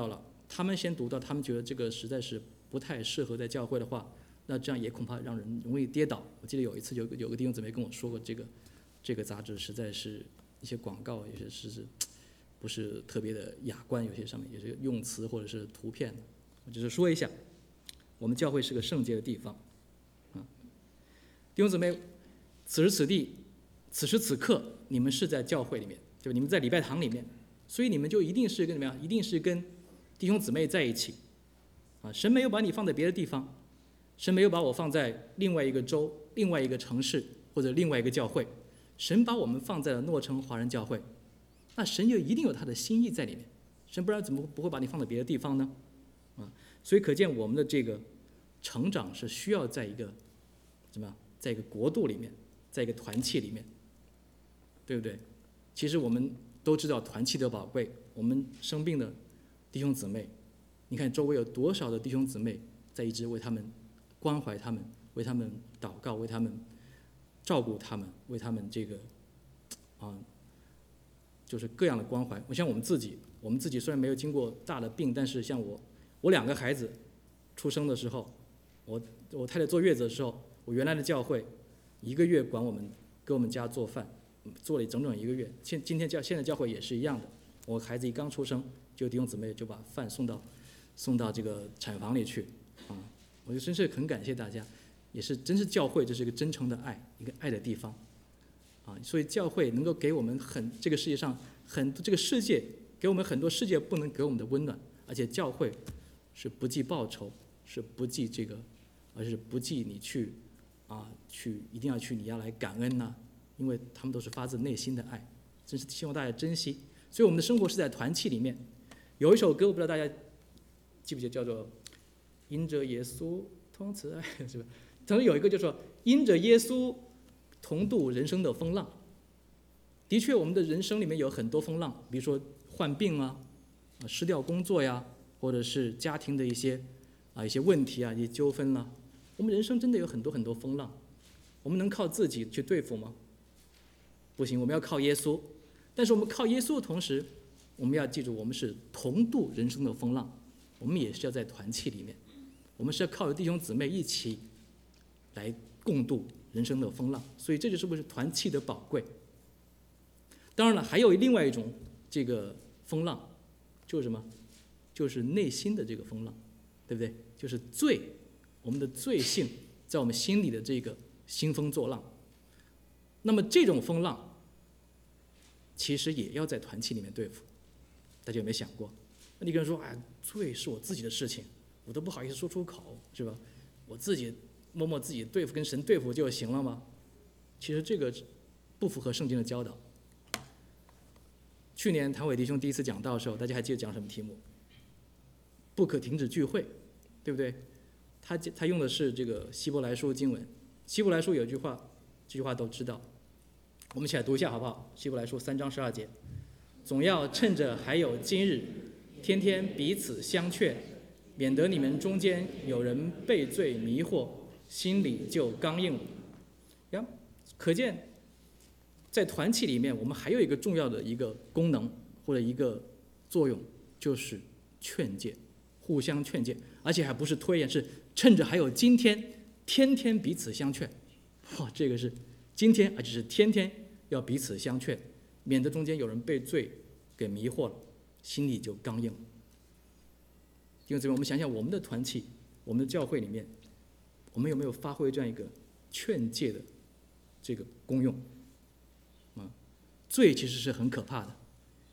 Speaker 1: 他们先读到，他们觉得这个实在是不太适合在教会的话，那这样也恐怕让人容易跌倒。我记得有一次有个有个弟兄姊妹跟我说过，这个这个杂志实在是一些广告，有些是是不是特别的雅观，有些上面有些用词或者是图片。我只是说一下，我们教会是个圣洁的地方啊，弟兄姊妹，此时此地，此时此刻，你们是在教会里面，对吧？你们在礼拜堂里面，所以你们就一定是跟怎么样？一定是跟弟兄姊妹在一起啊！神没有把你放在别的地方，神没有把我放在另外一个州、另外一个城市或者另外一个教会，神把我们放在了诺城华人教会，那神就一定有他的心意在里面，神不然怎么不会把你放在别的地方呢？啊，所以可见我们的这个成长是需要在一个怎么样，在一个国度里面，在一个团契里面，对不对？其实我们都知道团契的宝贵，我们生病的弟兄姊妹，你看周围有多少的弟兄姊妹在一直为他们关怀他们，为他们祷告，为他们照顾他们，为他们这个啊，就是各样的关怀。我像我们自己，我们自己虽然没有经过大的病，但是像我，我两个孩子出生的时候，我我太太坐月子的时候，我原来的教会一个月管我们给我们家做饭，做了整整一个月。现今天教现在教会也是一样的，我孩子一刚出生，就弟兄姊妹就把饭送到送到这个产房里去啊！我就真是很感谢大家，也是真是教会，这是一个真诚的爱，一个爱的地方啊！所以教会能够给我们很这个世界上很多这个世界给我们很多世界不能给我们的温暖，而且教会是不计报酬，是不计这个，而是不计你去啊去一定要去你要来感恩呐、啊，因为他们都是发自内心的爱，真是希望大家珍惜。所以我们的生活是在团契里面。有一首歌，我不知道大家记不记得，叫做“因着耶稣同慈爱”，是吧？当中有一个就说“因着耶稣同度人生的风浪”。的确，我们的人生里面有很多风浪，比如说患病啊，失掉工作呀，或者是家庭的一些啊一些问题啊，一些纠纷啦、啊。我们人生真的有很多很多风浪，我们能靠自己去对付吗？不行，我们要靠耶稣。但是我们靠耶稣的同时，我们要记住，我们是同度人生的风浪，我们也是要在团契里面，我们是要靠着弟兄姊妹一起来共度人生的风浪，所以这就是不是团契的宝贵。当然了，还有另外一种这个风浪，就是什么？就是内心的这个风浪，对不对？就是罪，我们的罪性在我们心里的这个兴风作浪。那么这种风浪，其实也要在团契里面对付。大家有没有想过？那你跟人说，哎，罪是我自己的事情，我都不好意思说出口，是吧？我自己默默自己对付，跟神对付就行了吗？其实这个不符合圣经的教导。去年谭伟弟兄第一次讲道的时候，大家还记得讲什么题目？不可停止聚会，对不对？他他用的是这个希伯来书经文。希伯来书有一句话，这句话都知道，我们一起来读一下好不好？希伯来书三章十二节，总要趁着还有今日，天天彼此相劝，免得你们中间有人被罪迷惑，心里就刚硬了。呀，可见在团契里面，我们还有一个重要的一个功能或者一个作用，就是劝诫，互相劝诫，而且还不是拖延，是趁着还有今天，天天彼此相劝。哇，这个是今天，而且是天天要彼此相劝，免得中间有人被罪给迷惑了，心里就刚硬了。弟兄姊妹，我们想想我们的团契，我们的教会里面，我们有没有发挥这样一个劝诫的这个功用？啊，罪其实是很可怕的。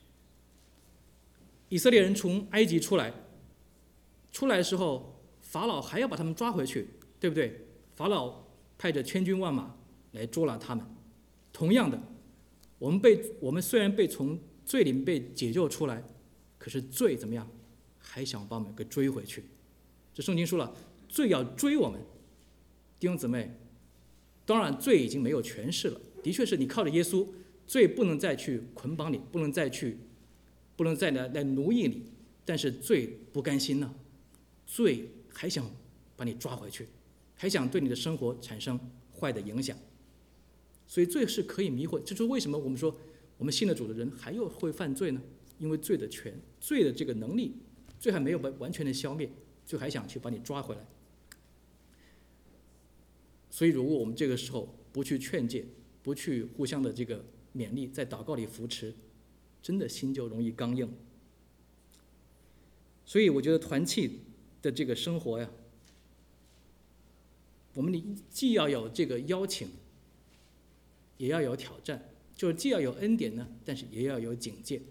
Speaker 1: 以色列人从埃及出来，出来的时候，法老还要把他们抓回去，对不对？法老派着千军万马来捉拿他们。同样的，我们被我们虽然被从罪里面被解救出来，可是罪怎么样？还想把我们给追回去。这圣经说了，罪要追我们。弟兄姊妹，当然罪已经没有权势了，的确是你靠着耶稣，罪不能再去捆绑你，不能再去不能再来来奴役你，但是罪不甘心呢，罪还想把你抓回去，还想对你的生活产生坏的影响。所以罪是可以迷惑，这就是为什么我们说我们信了主的人还有会犯罪呢？因为罪的权罪的这个能力罪还没有完完全的消灭，罪还想去把你抓回来。所以如果我们这个时候不去劝诫，不去互相的这个勉励，在祷告里扶持，真的心就容易刚硬。所以我觉得团契的这个生活呀，我们既要有这个邀请，也要有挑战，就是既要有恩典呢，但是也要有警戒。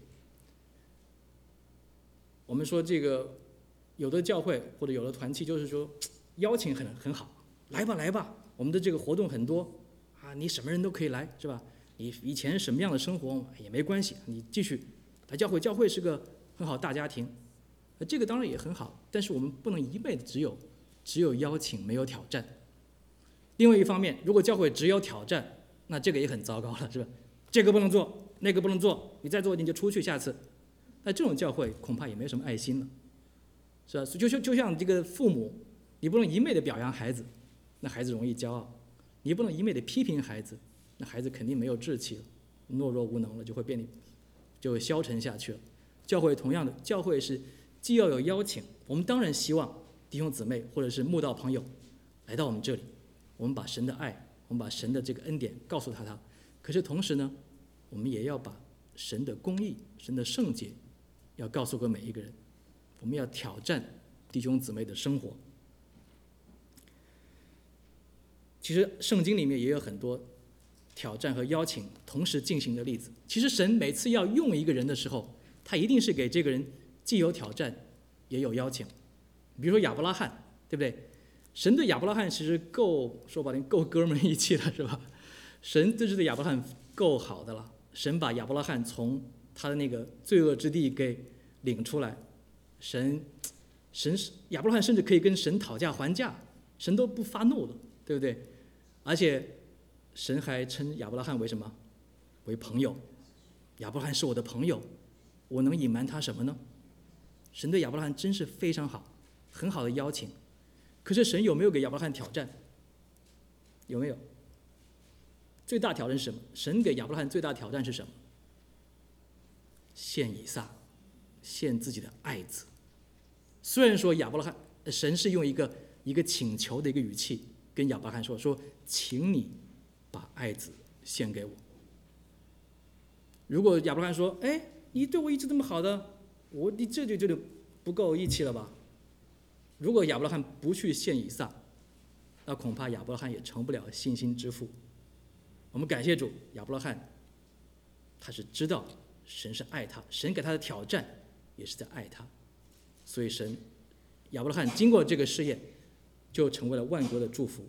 Speaker 1: 我们说这个有的教会或者有的团契，就是说邀请很很好，来吧来吧，我们的这个活动很多啊，你什么人都可以来，是吧？你以前什么样的生活也没关系，你继续来教会，教会是个很好大家庭，这个当然也很好，但是我们不能一味的只有只有邀请没有挑战。另外一方面，如果教会只有挑战，那这个也很糟糕了，是吧？这个不能做，那个不能做，你再做你就出去，下次。那这种教会恐怕也没什么爱心了，是吧？就像就像这个父母，你不能一昧的表扬孩子，那孩子容易骄傲；你不能一昧的批评孩子，那孩子肯定没有志气了，懦弱无能了，就会变得就会消沉下去了。教会同样的，教会是既要有邀请，我们当然希望弟兄姊妹或者是慕道朋友来到我们这里，我们把神的爱，我们把神的这个恩典告诉他他。可是同时呢，我们也要把神的公义、神的圣洁要告诉给每一个人。我们要挑战弟兄姊妹的生活。其实圣经里面也有很多挑战和邀请同时进行的例子。其实神每次要用一个人的时候，他一定是给这个人既有挑战也有邀请。比如说亚伯拉罕，对不对？神对亚伯拉罕其实够说白了够哥们义气了，是吧？神对这对亚伯拉罕够好的了。神把亚伯拉罕从他的那个罪恶之地给领出来，神神亚伯拉罕甚至可以跟神讨价还价，神都不发怒了，对不对？而且神还称亚伯拉罕为什么？为朋友。亚伯拉罕是我的朋友，我能隐瞒他什么呢？神对亚伯拉罕真是非常好，很好的邀请。可是神有没有给亚伯拉罕挑战？有没有？最大挑战是什么？神给亚伯拉罕最大挑战是什么？献以撒，献自己的爱子。虽然说亚伯拉罕，神是用一个一个请求的一个语气跟亚伯拉罕说：“说，请你把爱子献给我。”如果亚伯拉罕说：“哎，你对我一直这么好的，我你这就就不够义气了吧？”如果亚伯拉罕不去献以撒，那恐怕亚伯拉罕也成不了信心之父。我们感谢主，亚伯拉罕他是知道神是爱他，神给他的挑战也是在爱他，所以神亚伯拉罕经过这个试验，就成为了万国的祝福。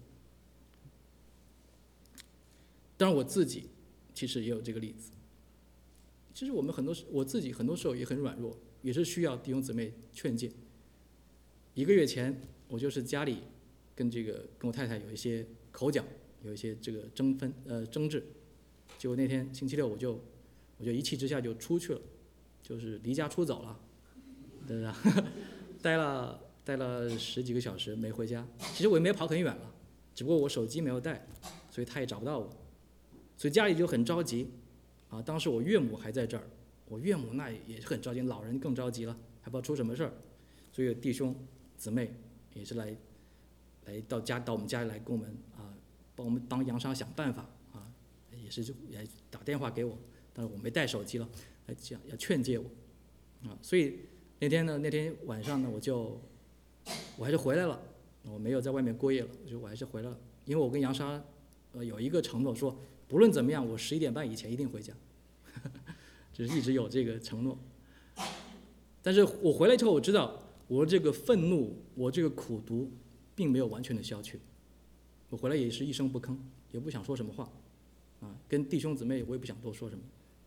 Speaker 1: 当然我自己其实也有这个例子。其实我们很多我自己很多时候也很软弱，也是需要弟兄姊妹劝诫。一个月前，我就是家里跟这个跟我太太有一些口角，有一些这个争分呃争执，结果那天星期六我就我就一气之下就出去了，就是离家出走了，对吧？待了待了十几个小时没回家。其实我也没跑很远了，只不过我手机没有带，所以他也找不到我，所以家里就很着急啊。当时我岳母还在这儿，我岳母那也是很着急，老人更着急了，还不知道出什么事儿，所以弟兄姊妹也是来来到家到我们家里来跟我们啊，帮我们帮杨莎想办法啊，也是就也打电话给我，但是我没带手机了，来讲要劝诫我啊。所以那天呢，那天晚上呢，我就我还是回来了，我没有在外面过夜了，我就我还是回来了，因为我跟杨莎呃有一个承诺说，不论怎么样，我十一点半以前一定回家，就是一直有这个承诺。但是我回来之后，我知道我这个愤怒，我这个苦毒，并没有完全的消去。我回来也是一声不吭，也不想说什么话，啊，跟弟兄姊妹我也不想多说什么。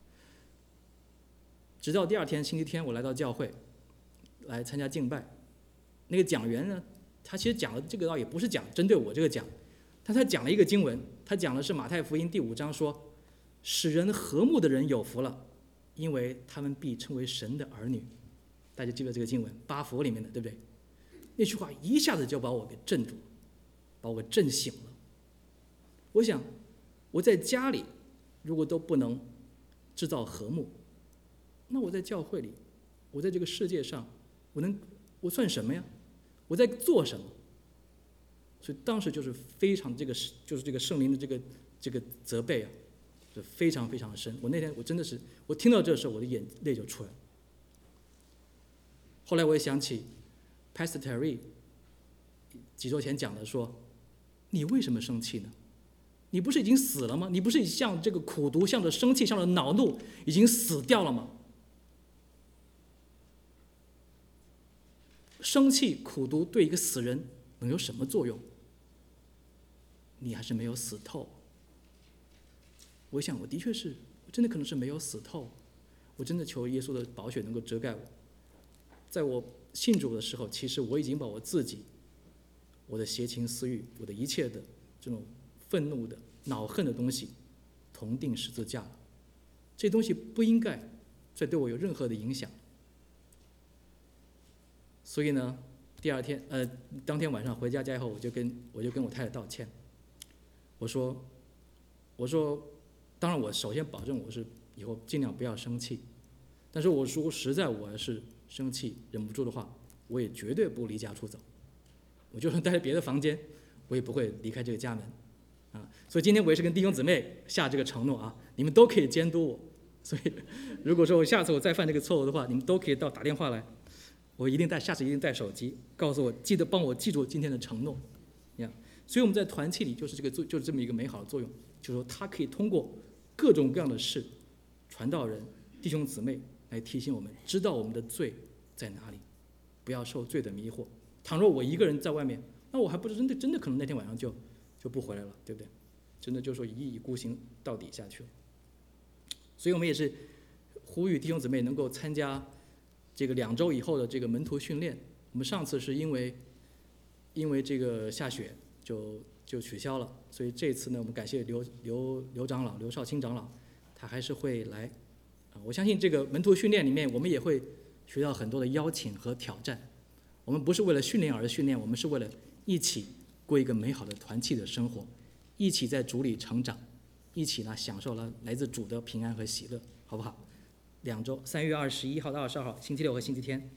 Speaker 1: 直到第二天星期天，我来到教会，来参加敬拜。那个讲员呢，他其实讲的这个倒也不是讲针对我这个讲，但他讲了一个经文，他讲的是马太福音第五章说，使人和睦的人有福了，因为他们必称为神的儿女。大家记得这个经文，八福里面的，对不对？那句话一下子就把我给震住，把我给震醒了。我想，我在家里如果都不能制造和睦，那我在教会里，我在这个世界上， 我能我算什么呀？我在做什么？所以当时就是非常这个就是这个圣灵的这个这个责备啊，就非常非常的深。我那天我真的是，我听到这时候我的眼泪就出来了。后来我也想起 Pastor Terry 几周前讲的说，你为什么生气呢？你不是已经死了吗？你不是像这个苦毒、向着生气、向着恼怒已经死掉了吗？生气、苦毒对一个死人能有什么作用？你还是没有死透。我想，我的确是，我真的可能是没有死透。我真的求耶稣的宝血能够遮盖我。在我信主的时候，其实我已经把我自己、我的邪情私欲、我的一切的这种愤怒的、恼恨的东西，同定十字架了。这东西不应该再对我有任何的影响。所以呢，第二天，呃，当天晚上回家家以后，我就跟我就跟我太太道歉。我说，我说，当然我首先保证我是以后尽量不要生气，但是我说实在我要是生气忍不住的话，我也绝对不离家出走。我就算待在别的房间，我也不会离开这个家门，啊！所以今天我也是跟弟兄姊妹下这个承诺啊，你们都可以监督我。所以，如果说我下次我再犯这个错误的话，你们都可以到打电话来，我一定带，下次一定带手机，告诉我记得帮我记住今天的承诺，呀。所以我们在团契里就是这个就是这么一个美好的作用，就是说它可以通过各种各样的事，传道人、弟兄姊妹来提醒我们，知道我们的罪在哪里，不要受罪的迷惑。倘若我一个人在外面，那我还不是真的真的可能那天晚上就就不回来了，对不对？真的就说一意孤行到底下去了。所以我们也是呼吁弟兄姊妹能够参加这个两周以后的这个门徒训练。我们上次是因为因为这个下雪就就取消了，所以这次呢，我们感谢刘刘刘长老、刘少卿长老，他还是会来。啊，我相信这个门徒训练里面，我们也会学到很多的邀请和挑战。我们不是为了训练而训练，我们是为了一起过一个美好的团契的生活，一起在主里成长，一起呢享受了来自主的平安和喜乐，好不好？两周，三月二十一号到二十二号，星期六和星期天。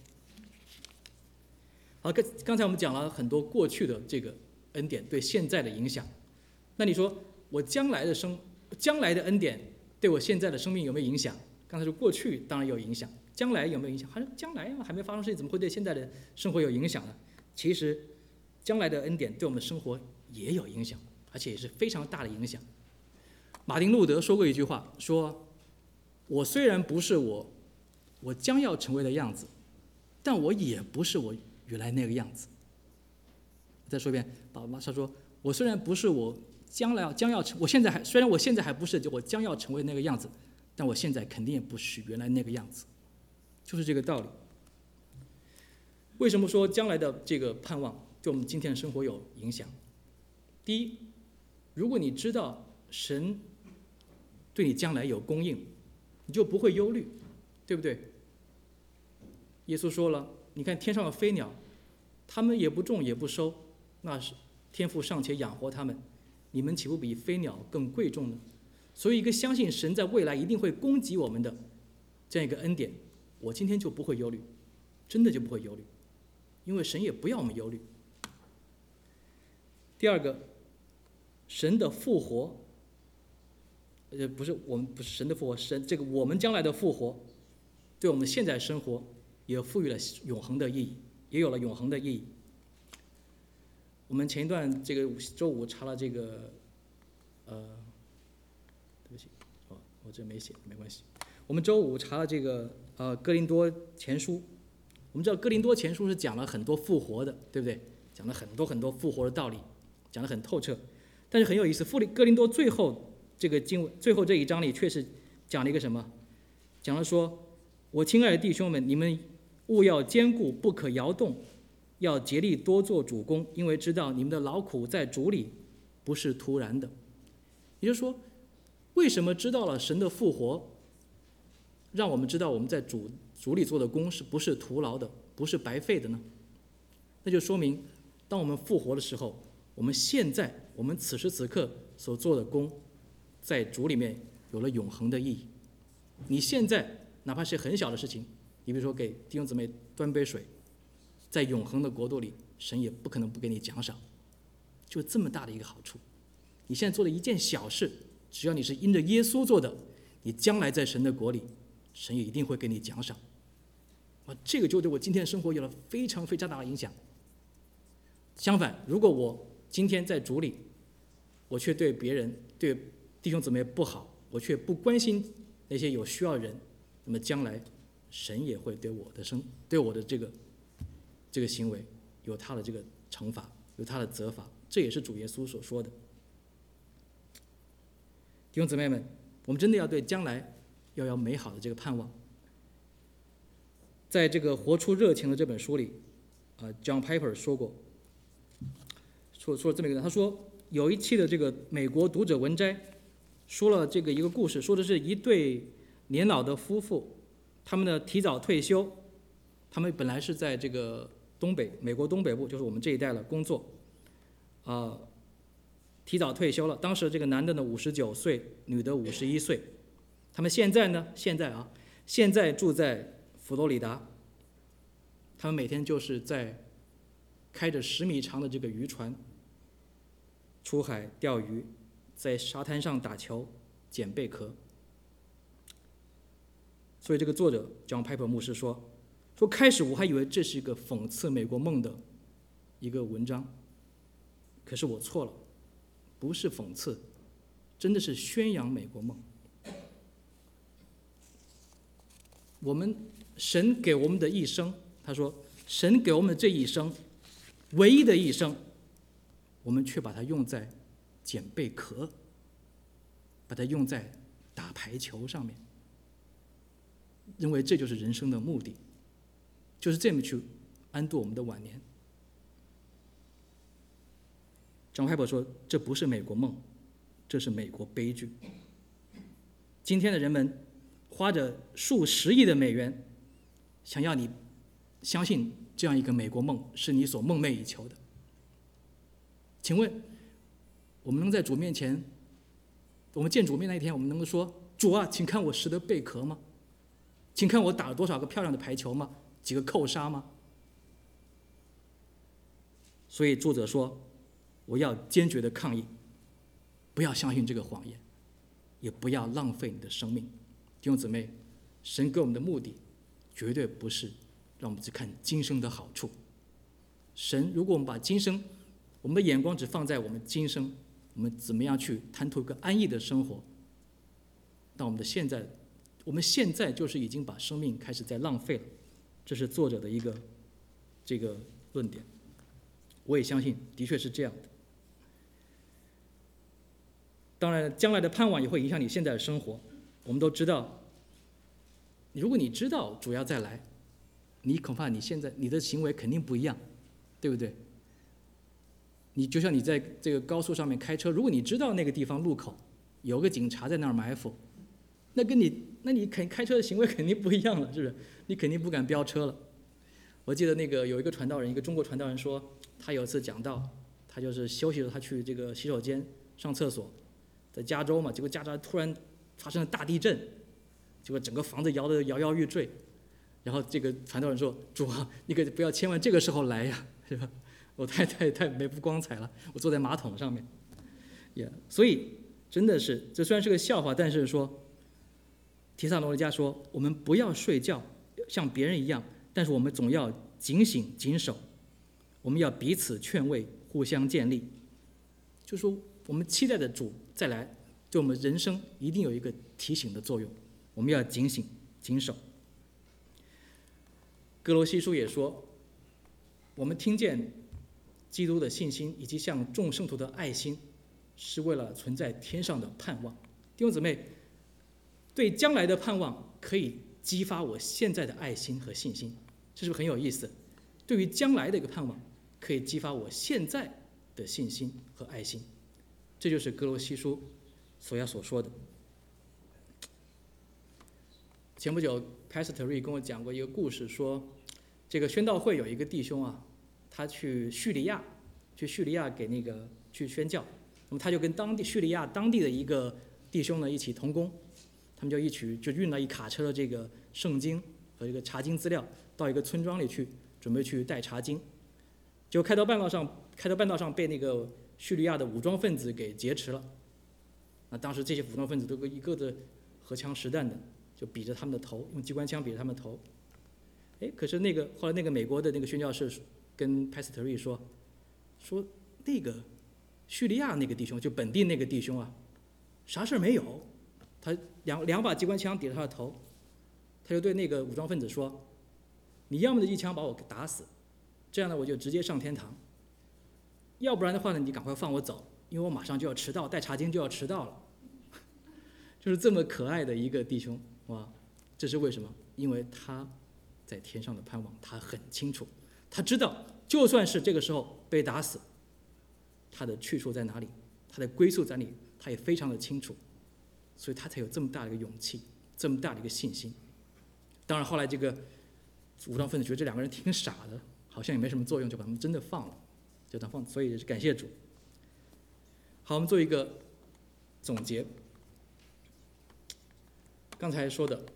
Speaker 1: 好，刚刚才我们讲了很多过去的这个恩典对现在的影响，那你说我将来的生将来的恩典对我现在的生命有没有影响？刚才说过去当然有影响，将来有没有影响？还是将来还没发生事情，怎么会对现在的生活有影响呢？其实，将来的恩典对我们的生活也有影响，而且也是非常大的影响。马丁路德说过一句话，说：“我虽然不是我我将要成为的样子，但我也不是我原来那个样子。”再说一遍，他说：“我虽然不是我将来将要成，我现在还虽然我现在还不是我将要成为那个样子，但我现在肯定也不是原来那个样子。”就是这个道理。为什么说将来的这个盼望对我们今天的生活有影响？第一，如果你知道神对你将来有供应，你就不会忧虑，对不对？耶稣说了，你看天上的飞鸟，它们也不种也不收，那是天父尚且养活它们，你们岂不比飞鸟更贵重呢？所以一个相信神在未来一定会供给我们的这样一个恩典，我今天就不会忧虑，真的就不会忧虑，因为神也不要我们忧虑。第二个，神的复活，呃，不是我们不是神的复活，神这个我们将来的复活，对我们现在生活也赋予了永恒的意义，也有了永恒的意义。我们前一段这个周五查了这个，呃，对不起，哦，我这没写，没关系。我们周五查了这个呃哥林多前书，我们知道哥林多前书是讲了很多复活的，对不对？讲了很多很多复活的道理，讲得很透彻。但是很有意思，复哥林多最后这个经文最后这一章里却是讲了一个什么？讲了说，我亲爱的弟兄们，你们务要坚固，不可摇动，要竭力多做主工，因为知道你们的劳苦在主里不是突然的。也就是说，为什么知道了神的复活，让我们知道我们在主主里做的工是不是徒劳的，不是白费的呢？那就说明，当我们复活的时候，我们现在我们此时此刻所做的工，在主里面有了永恒的意义。你现在哪怕是很小的事情，你比如说给弟兄姊妹端杯水， 在永恒的国度里，神也不可能不给你奖赏，就这么大的一个好处。你现在做的一件小事，只要你是因着耶稣做的，你将来在神的国里，神也一定会给你奖赏。啊，这个就对我今天的生活有了非常非常大的影响。相反，如果我今天在主里，我却对别人、对弟兄姊妹不好，我却不关心那些有需要的人，那么将来神也会对我的生、对我的这个这个行为有他的这个惩罚，有他的责罚。这也是主耶稣所说的。弟兄姊妹们，我们真的要对将来要有美好的这个盼望。在这个《活出热情》的这本书里，呃 ，John Piper 说过，说说了这么一个，他说有一期的这个美国读者文摘说了这个一个故事，说的是一对年老的夫妇，他们呢提早退休，他们本来是在这个东北美国东北部，就是我们这一带了工作，啊、呃，提早退休了。当时这个男的呢五十九岁，女的五十一岁，他们现在呢现在啊现在住在佛罗里达，他们每天就是在开着十米长的这个渔船出海钓鱼，在沙滩上打球、捡贝壳。所以这个作者 John Piper 牧师说，说开始我还以为这是一个讽刺美国梦的一个文章，可是我错了，不是讽刺，真的是宣扬美国梦。我们神给我们的一生，他说神给我们的这一生唯一的一生，我们却把它用在捡贝壳，把它用在打排球上面，认为这就是人生的目的，就是这么去安度我们的晚年。张海博说，这不是美国梦，这是美国悲剧。今天的人们花着数十亿的美元，想要你相信这样一个美国梦是你所梦寐以求的。请问，我们能在主面前，我们见主面那一天，我们能够说，主啊，请看我拾的贝壳吗？请看我打了多少个漂亮的排球吗？几个扣杀吗？所以作者说，我要坚决的抗议，不要相信这个谎言，也不要浪费你的生命。弟兄姊妹，神给我们的目的绝对不是让我们只看今生的好处。神如果我们把今生，我们的眼光只放在我们今生，我们怎么样去贪图一个安逸的生活，但我们的现在，我们现在就是已经把生命开始在浪费了。这是作者的一个这个论点，我也相信的确是这样的。当然，将来的盼望也会影响你现在的生活。我们都知道，如果你知道主要再来，你恐怕你现在你的行为肯定不一样，对不对？你就像你在这个高速上面开车，如果你知道那个地方路口有个警察在那儿埋伏，那跟你那你肯开车的行为肯定不一样了，是不是？你肯定不敢飙车了。我记得那个有一个传道人，一个中国传道人说，他有一次讲道，他就是休息了，他去这个洗手间上厕所，在加州嘛，结果加州突然发生了大地震，结果整个房子摇得摇摇欲坠。然后这个传道人说：“主啊，你可不要千万这个时候来呀，是吧？我太太太没不光彩了，我坐在马桶上面。” yeah, 所以真的是，这虽然是个笑话，但是说，提萨罗尼迦说，我们不要睡觉，像别人一样，但是我们总要警醒谨守，我们要彼此劝慰，互相建立。就是说，我们期待的主再来，对我们人生一定有一个提醒的作用，我们要警醒谨守。哥罗西书也说，我们听见基督的信心以及向众圣徒的爱心，是为了存在天上的盼望。弟兄姊妹，对将来的盼望可以激发我现在的爱心和信心，这是不是很有意思？对于将来的一个盼望，可以激发我现在的信心和爱心，这就是哥罗西书所要所说的。前不久 Pastor Ray 跟我讲过一个故事，说这个宣道会有一个弟兄啊，他去叙利亚，去叙利亚给那个去宣教，那么他就跟当地叙利亚当地的一个弟兄呢一起同工，他们就一起就运了一卡车的这个圣经和这个查经资料到一个村庄里去，准准备去带茶经，结果开到半道上，开到半道上被那个叙利亚的武装分子给劫持了。那当时这些武装分子都一个个荷枪实弹的，就比着他们的头，用机关枪比着他们的头。哎，可是那个后来那个美国的那个宣教士跟派斯特瑞说，说那个叙利亚那个弟兄，就本地那个弟兄啊，啥事儿没有，他两两把机关枪抵着他的头，他就对那个武装分子说，你要么就一枪把我打死，这样呢我就直接上天堂，要不然的话呢你赶快放我走，因为我马上就要迟到，带茶经就要迟到了。就是这么可爱的一个弟兄，哇，这是为什么？因为他在天上的盼望，他很清楚，他知道就算是这个时候被打死，他的去处在哪里，他的归宿在哪里，他也非常的清楚，所以他才有这么大的一个勇气，这么大的一个信心。当然后来这个武装分子觉得这两个人挺傻的，好像也没什么作用，就把他们真的放了，就当放，所以感谢主。好，我们做一个总结。刚才说的，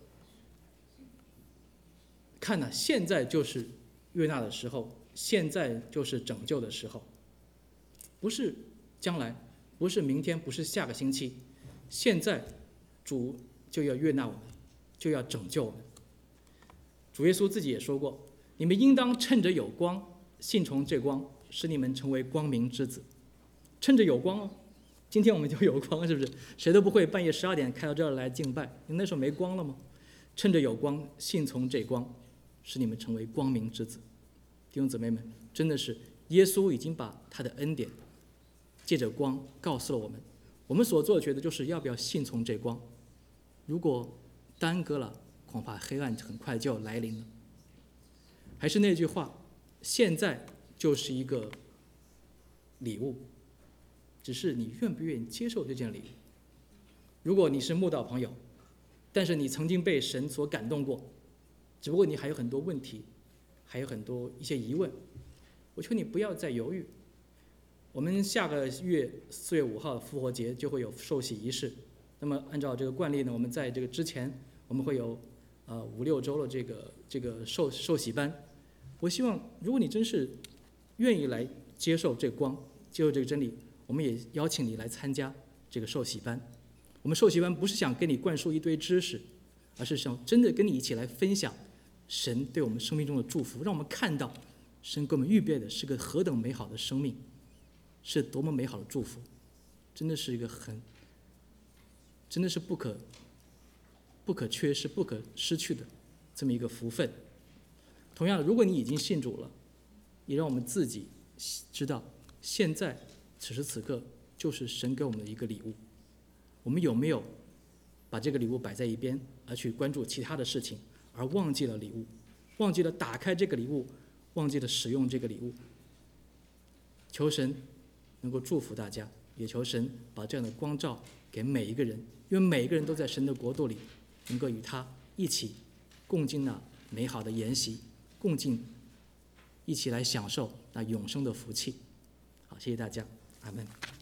Speaker 1: 看呐、啊，现在就是悦纳的时候，现在就是拯救的时候，不是将来，不是明天，不是下个星期，现在主就要悦纳我们，就要拯救我们。主耶稣自己也说过，你们应当趁着有光，信从这光，使你们成为光明之子。趁着有光哦，今天我们就有光，是不是？谁都不会半夜十二点开到这儿来敬拜，你那时候没光了吗？趁着有光，信从这光，使你们成为光明之子。弟兄姊妹们，真的是耶稣已经把他的恩典借着光告诉了我们，我们所做的抉择就是要不要信从这光。如果耽搁了，恐怕黑暗很快就要来临了。还是那句话，现在就是一个礼物，只是你愿不愿意接受这件礼物。如果你是慕道朋友，但是你曾经被神所感动过，只不过你还有很多问题，还有很多一些疑问，我求你不要再犹豫。我们下个月四月五号复活节就会有受洗仪式，那么按照这个惯例呢，我们在这个之前我们会有呃五六周的这个这个受受洗班。我希望如果你真是愿意来接受这个光，接受这个真理，我们也邀请你来参加这个受洗班。我们受洗班不是想跟你灌输一堆知识，而是想真的跟你一起来分享神对我们生命中的祝福，让我们看到神给我们预备的是个何等美好的生命，是多么美好的祝福，真的是一个很，真的是不可不可缺失、不可失去的这么一个福分。同样的，如果你已经信主了，也让我们自己知道，现在此时此刻就是神给我们的一个礼物。我们有没有把这个礼物摆在一边，而去关注其他的事情，而忘记了礼物，忘记了打开这个礼物，忘记了使用这个礼物？求神能够祝福大家，也求神把这样的光照给每一个人，因为每一个人都在神的国度里，能够与他一起共进那美好的筵席，共进一起来享受那永生的福气。好，谢谢大家，阿们。